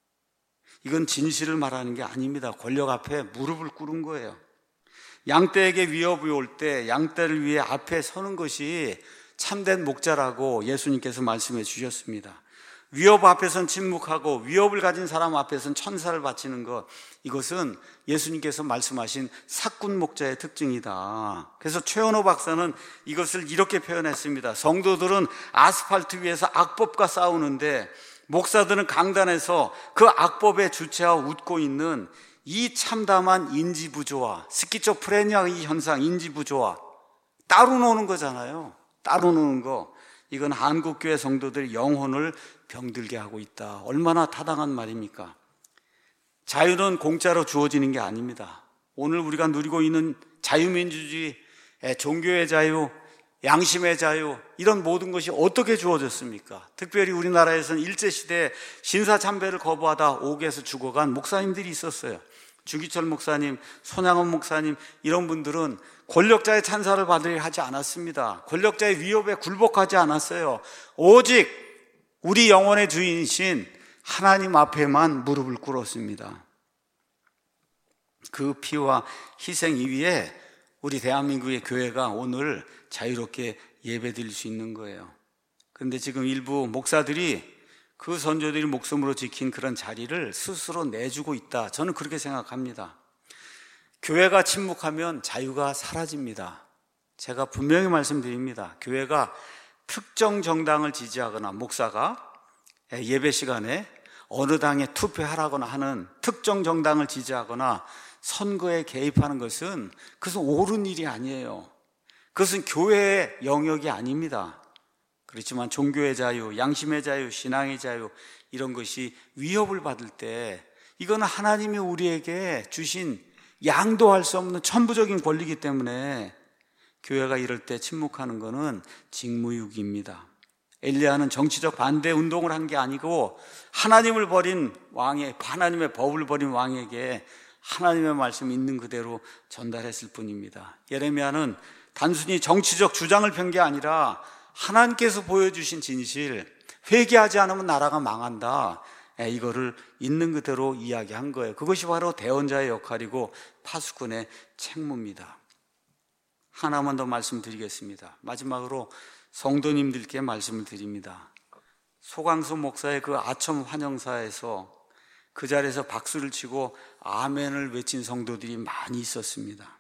이건 진실을 말하는 게 아닙니다. 권력 앞에 무릎을 꿇은 거예요. 양떼에게 위협이 올 때 양떼를 위해 앞에 서는 것이 참된 목자라고 예수님께서 말씀해 주셨습니다. 위협 앞에선 침묵하고 위협을 가진 사람 앞에선 천사를 바치는 것, 이것은 예수님께서 말씀하신 사꾼 목자의 특징이다. 그래서 최원호 박사는 이것을 이렇게 표현했습니다. 성도들은 아스팔트 위에서 악법과 싸우는데 목사들은 강단에서 그 악법의 주체와 웃고 있는 이 참담한 인지부조화, 스키조프레니아의 현상, 인지부조화, 따로 노는 거잖아요. 따로 노는 거. 이건 한국교회 성도들의 영혼을 병들게 하고 있다. 얼마나 타당한 말입니까? 자유는 공짜로 주어지는 게 아닙니다. 오늘 우리가 누리고 있는 자유민주주의, 종교의 자유, 양심의 자유, 이런 모든 것이 어떻게 주어졌습니까? 특별히 우리나라에서는 일제시대에 신사참배를 거부하다 옥에서 죽어간 목사님들이 있었어요. 주기철 목사님, 손양원 목사님, 이런 분들은 권력자의 찬사를 받으려 하지 않았습니다. 권력자의 위협에 굴복하지 않았어요. 오직 우리 영혼의 주인이신 하나님 앞에만 무릎을 꿇었습니다. 그 피와 희생 이위에 우리 대한민국의 교회가 오늘 자유롭게 예배드릴 수 있는 거예요. 그런데 지금 일부 목사들이 그 선조들이 목숨으로 지킨 그런 자리를 스스로 내주고 있다. 저는 그렇게 생각합니다. 교회가 침묵하면 자유가 사라집니다. 제가 분명히 말씀드립니다. 교회가 특정 정당을 지지하거나 목사가 예배 시간에 어느 당에 투표하라거나 하는 특정 정당을 지지하거나 선거에 개입하는 것은 그것은 옳은 일이 아니에요. 그것은 교회의 영역이 아닙니다. 그렇지만 종교의 자유, 양심의 자유, 신앙의 자유, 이런 것이 위협을 받을 때 이거는 하나님이 우리에게 주신 양도할 수 없는 천부적인 권리이기 때문에 교회가 이럴 때 침묵하는 것은 직무유기입니다. 엘리야는 정치적 반대 운동을 한 게 아니고 하나님을 버린 왕에, 하나님의 법을 버린 왕에게 하나님의 말씀이 있는 그대로 전달했을 뿐입니다. 예레미야는 단순히 정치적 주장을 편 게 아니라 하나님께서 보여주신 진실, 회개하지 않으면 나라가 망한다, 이거를 있는 그대로 이야기한 거예요. 그것이 바로 대언자의 역할이고 파수꾼의 책무입니다. 하나만 더 말씀드리겠습니다. 마지막으로 성도님들께 말씀을 드립니다. 소강수 목사의 그 아첨 환영사에서 그 자리에서 박수를 치고 아멘을 외친 성도들이 많이 있었습니다.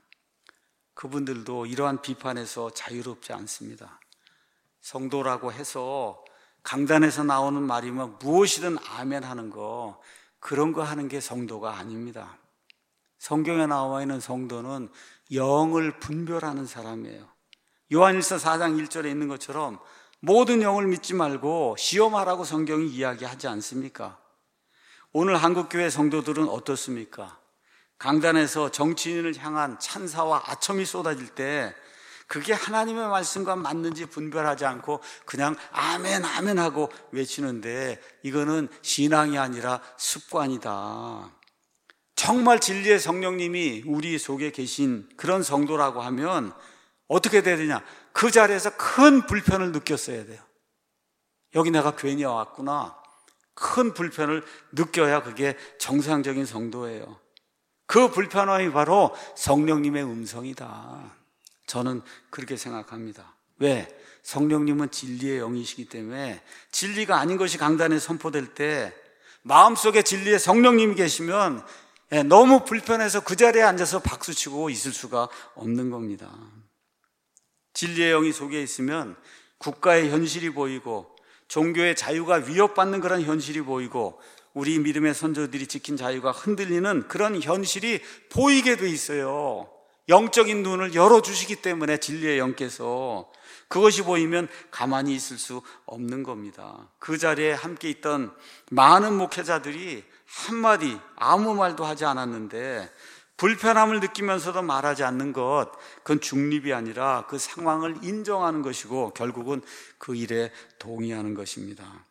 그분들도 이러한 비판에서 자유롭지 않습니다. 성도라고 해서 강단에서 나오는 말이면 무엇이든 아멘 하는 거, 그런 거 하는 게 성도가 아닙니다. 성경에 나와 있는 성도는 영을 분별하는 사람이에요. 요한일서 사 장 일 절에 있는 것처럼 모든 영을 믿지 말고 시험하라고 성경이 이야기하지 않습니까? 오늘 한국교회 성도들은 어떻습니까? 강단에서 정치인을 향한 찬사와 아첨이 쏟아질 때 그게 하나님의 말씀과 맞는지 분별하지 않고 그냥 아멘 아멘 하고 외치는데 이거는 신앙이 아니라 습관이다. 정말 진리의 성령님이 우리 속에 계신 그런 성도라고 하면 어떻게 돼야 되냐? 그 자리에서 큰 불편을 느꼈어야 돼요. 여기 내가 괜히 왔구나. 큰 불편을 느껴야 그게 정상적인 성도예요. 그 불편함이 바로 성령님의 음성이다. 저는 그렇게 생각합니다. 왜? 성령님은 진리의 영이시기 때문에 진리가 아닌 것이 강단에 선포될 때 마음속에 진리의 성령님이 계시면 너무 불편해서 그 자리에 앉아서 박수치고 있을 수가 없는 겁니다. 진리의 영이 속에 있으면 국가의 현실이 보이고 종교의 자유가 위협받는 그런 현실이 보이고 우리 믿음의 선조들이 지킨 자유가 흔들리는 그런 현실이 보이게 돼 있어요. 영적인 눈을 열어주시기 때문에 진리의 영께서 그것이 보이면 가만히 있을 수 없는 겁니다. 그 자리에 함께 있던 많은 목회자들이 한마디 아무 말도 하지 않았는데 불편함을 느끼면서도 말하지 않는 것, 그건 중립이 아니라 그 상황을 인정하는 것이고 결국은 그 일에 동의하는 것입니다.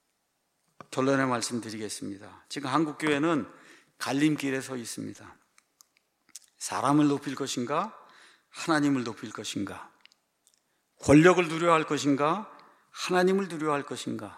결론의 말씀 드리겠습니다. 지금 한국교회는 갈림길에 서 있습니다. 사람을 높일 것인가? 하나님을 높일 것인가? 권력을 두려워할 것인가? 하나님을 두려워할 것인가?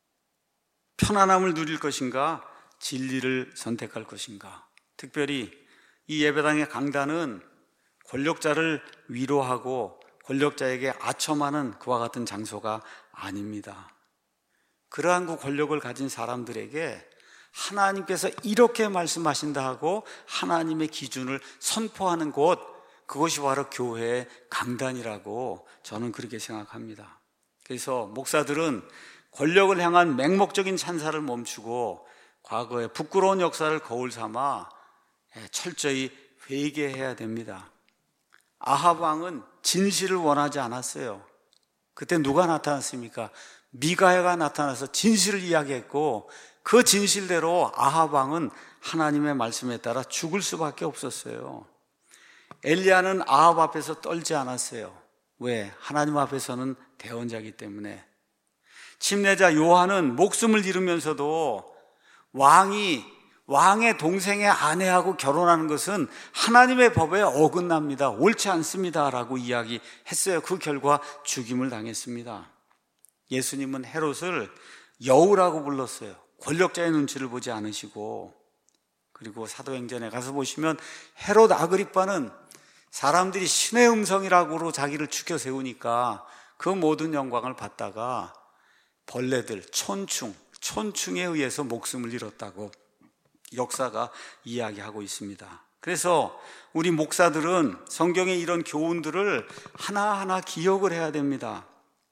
편안함을 누릴 것인가? 진리를 선택할 것인가? 특별히 이 예배당의 강단은 권력자를 위로하고 권력자에게 아첨하는 그와 같은 장소가 아닙니다. 그러한 그 권력을 가진 사람들에게 하나님께서 이렇게 말씀하신다 하고 하나님의 기준을 선포하는 곳, 그것이 바로 교회의 강단이라고 저는 그렇게 생각합니다. 그래서 목사들은 권력을 향한 맹목적인 찬사를 멈추고 과거의 부끄러운 역사를 거울 삼아 철저히 회개해야 됩니다. 아합 왕은 진실을 원하지 않았어요. 그때 누가 나타났습니까? 미가야가 나타나서 진실을 이야기했고 그 진실대로 아합 왕은 하나님의 말씀에 따라 죽을 수밖에 없었어요. 엘리야는 아합 앞에서 떨지 않았어요. 왜? 하나님 앞에서는 대언자이기 때문에. 침례자 요한은 목숨을 잃으면서도 왕이 왕의 동생의 아내하고 결혼하는 것은 하나님의 법에 어긋납니다. 옳지 않습니다. 라고 이야기했어요. 그 결과 죽임을 당했습니다. 예수님은 헤롯을 여우라고 불렀어요. 권력자의 눈치를 보지 않으시고. 그리고 사도행전에 가서 보시면 헤롯 아그리빠는 사람들이 신의 음성이라고 자기를 추켜 세우니까 그 모든 영광을 받다가 벌레들, 촌충, 촌충에 의해서 목숨을 잃었다고 역사가 이야기하고 있습니다. 그래서 우리 목사들은 성경의 이런 교훈들을 하나하나 기억을 해야 됩니다.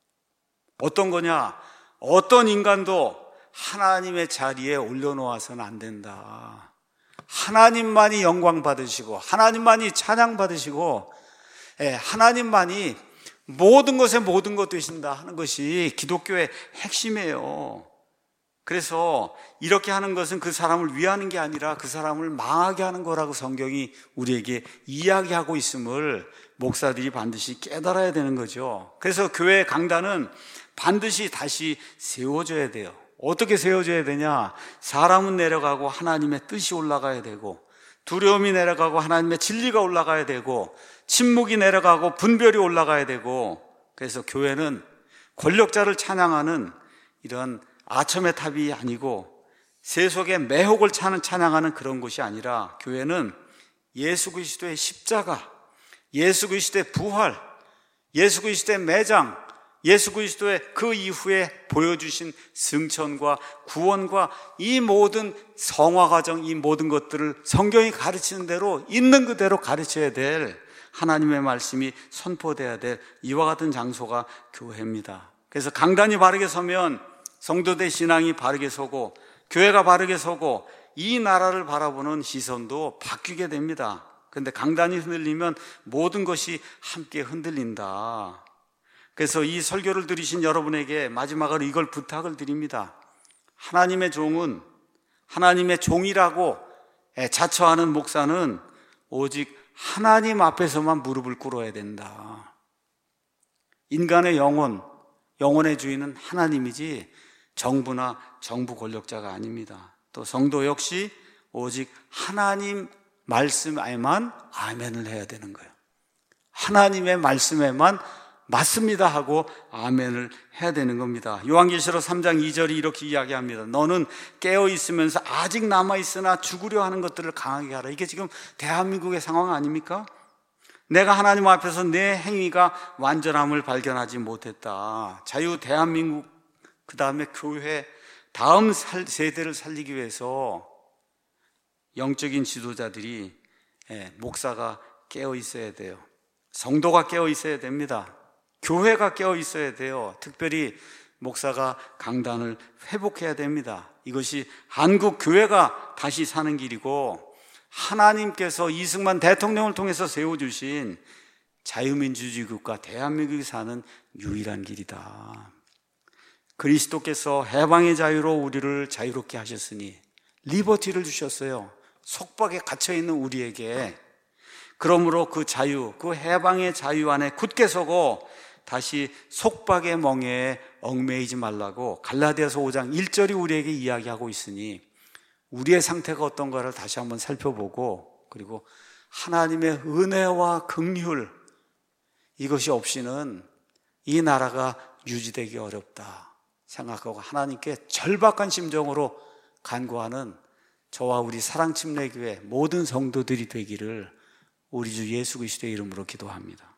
어떤 거냐? 어떤 인간도 하나님의 자리에 올려놓아서는 안 된다. 하나님만이 영광 받으시고 하나님만이 찬양 받으시고 하나님만이 모든 것에 모든 것 되신다 하는 것이 기독교의 핵심이에요. 그래서 이렇게 하는 것은 그 사람을 위하는 게 아니라 그 사람을 망하게 하는 거라고 성경이 우리에게 이야기하고 있음을 목사들이 반드시 깨달아야 되는 거죠. 그래서 교회 강단은 반드시 다시 세워져야 돼요. 어떻게 세워져야 되냐? 사람은 내려가고 하나님의 뜻이 올라가야 되고, 두려움이 내려가고 하나님의 진리가 올라가야 되고, 침묵이 내려가고 분별이 올라가야 되고, 그래서 교회는 권력자를 찬양하는 이런 아첨의 탑이 아니고 세속의 매혹을 찬양하는 그런 곳이 아니라 교회는 예수 그리스도의 십자가, 예수 그리스도의 부활, 예수 그리스도의 매장, 예수 그리스도의 그 이후에 보여주신 승천과 구원과 이 모든 성화 과정, 이 모든 것들을 성경이 가르치는 대로 있는 그대로 가르쳐야 될 하나님의 말씀이 선포돼야 될 이와 같은 장소가 교회입니다. 그래서 강단이 바르게 서면 성도들 신앙이 바르게 서고 교회가 바르게 서고 이 나라를 바라보는 시선도 바뀌게 됩니다. 그런데 강단이 흔들리면 모든 것이 함께 흔들린다. 그래서 이 설교를 들으신 여러분에게 마지막으로 이걸 부탁을 드립니다. 하나님의 종은 하나님의 종이라고 자처하는 목사는 오직 하나님 앞에서만 무릎을 꿇어야 된다. 인간의 영혼, 영혼의 주인은 하나님이지 정부나 정부 권력자가 아닙니다. 또 성도 역시 오직 하나님 말씀에만 아멘을 해야 되는 거예요. 하나님의 말씀에만 맞습니다 하고 아멘을 해야 되는 겁니다. 요한계시록 삼 장 이 절이 이렇게 이야기합니다. 너는 깨어있으면서 아직 남아있으나 죽으려 하는 것들을 강하게 하라. 이게 지금 대한민국의 상황 아닙니까? 내가 하나님 앞에서 내 행위가 완전함을 발견하지 못했다. 자유 대한민국, 그 다음에 교회, 다음 세대를 살리기 위해서 영적인 지도자들이, 목사가 깨어 있어야 돼요. 성도가 깨어 있어야 됩니다. 교회가 깨어 있어야 돼요. 특별히 목사가 강단을 회복해야 됩니다. 이것이 한국 교회가 다시 사는 길이고 하나님께서 이승만 대통령을 통해서 세워주신 자유민주주의 국가 대한민국이 사는 유일한 길이다. 그리스도께서 해방의 자유로 우리를 자유롭게 하셨으니 리버티를 주셨어요. 속박에 갇혀있는 우리에게. 그러므로 그 자유, 그 해방의 자유 안에 굳게 서고 다시 속박의 멍에에 얽매이지 말라고 갈라디아서 오 장 일 절이 우리에게 이야기하고 있으니 우리의 상태가 어떤가를 다시 한번 살펴보고, 그리고 하나님의 은혜와 긍휼, 이것이 없이는 이 나라가 유지되기 어렵다 생각하고 하나님께 절박한 심정으로 간구하는 저와 우리 사랑침례교회 모든 성도들이 되기를 우리 주 예수 그리스도의 이름으로 기도합니다.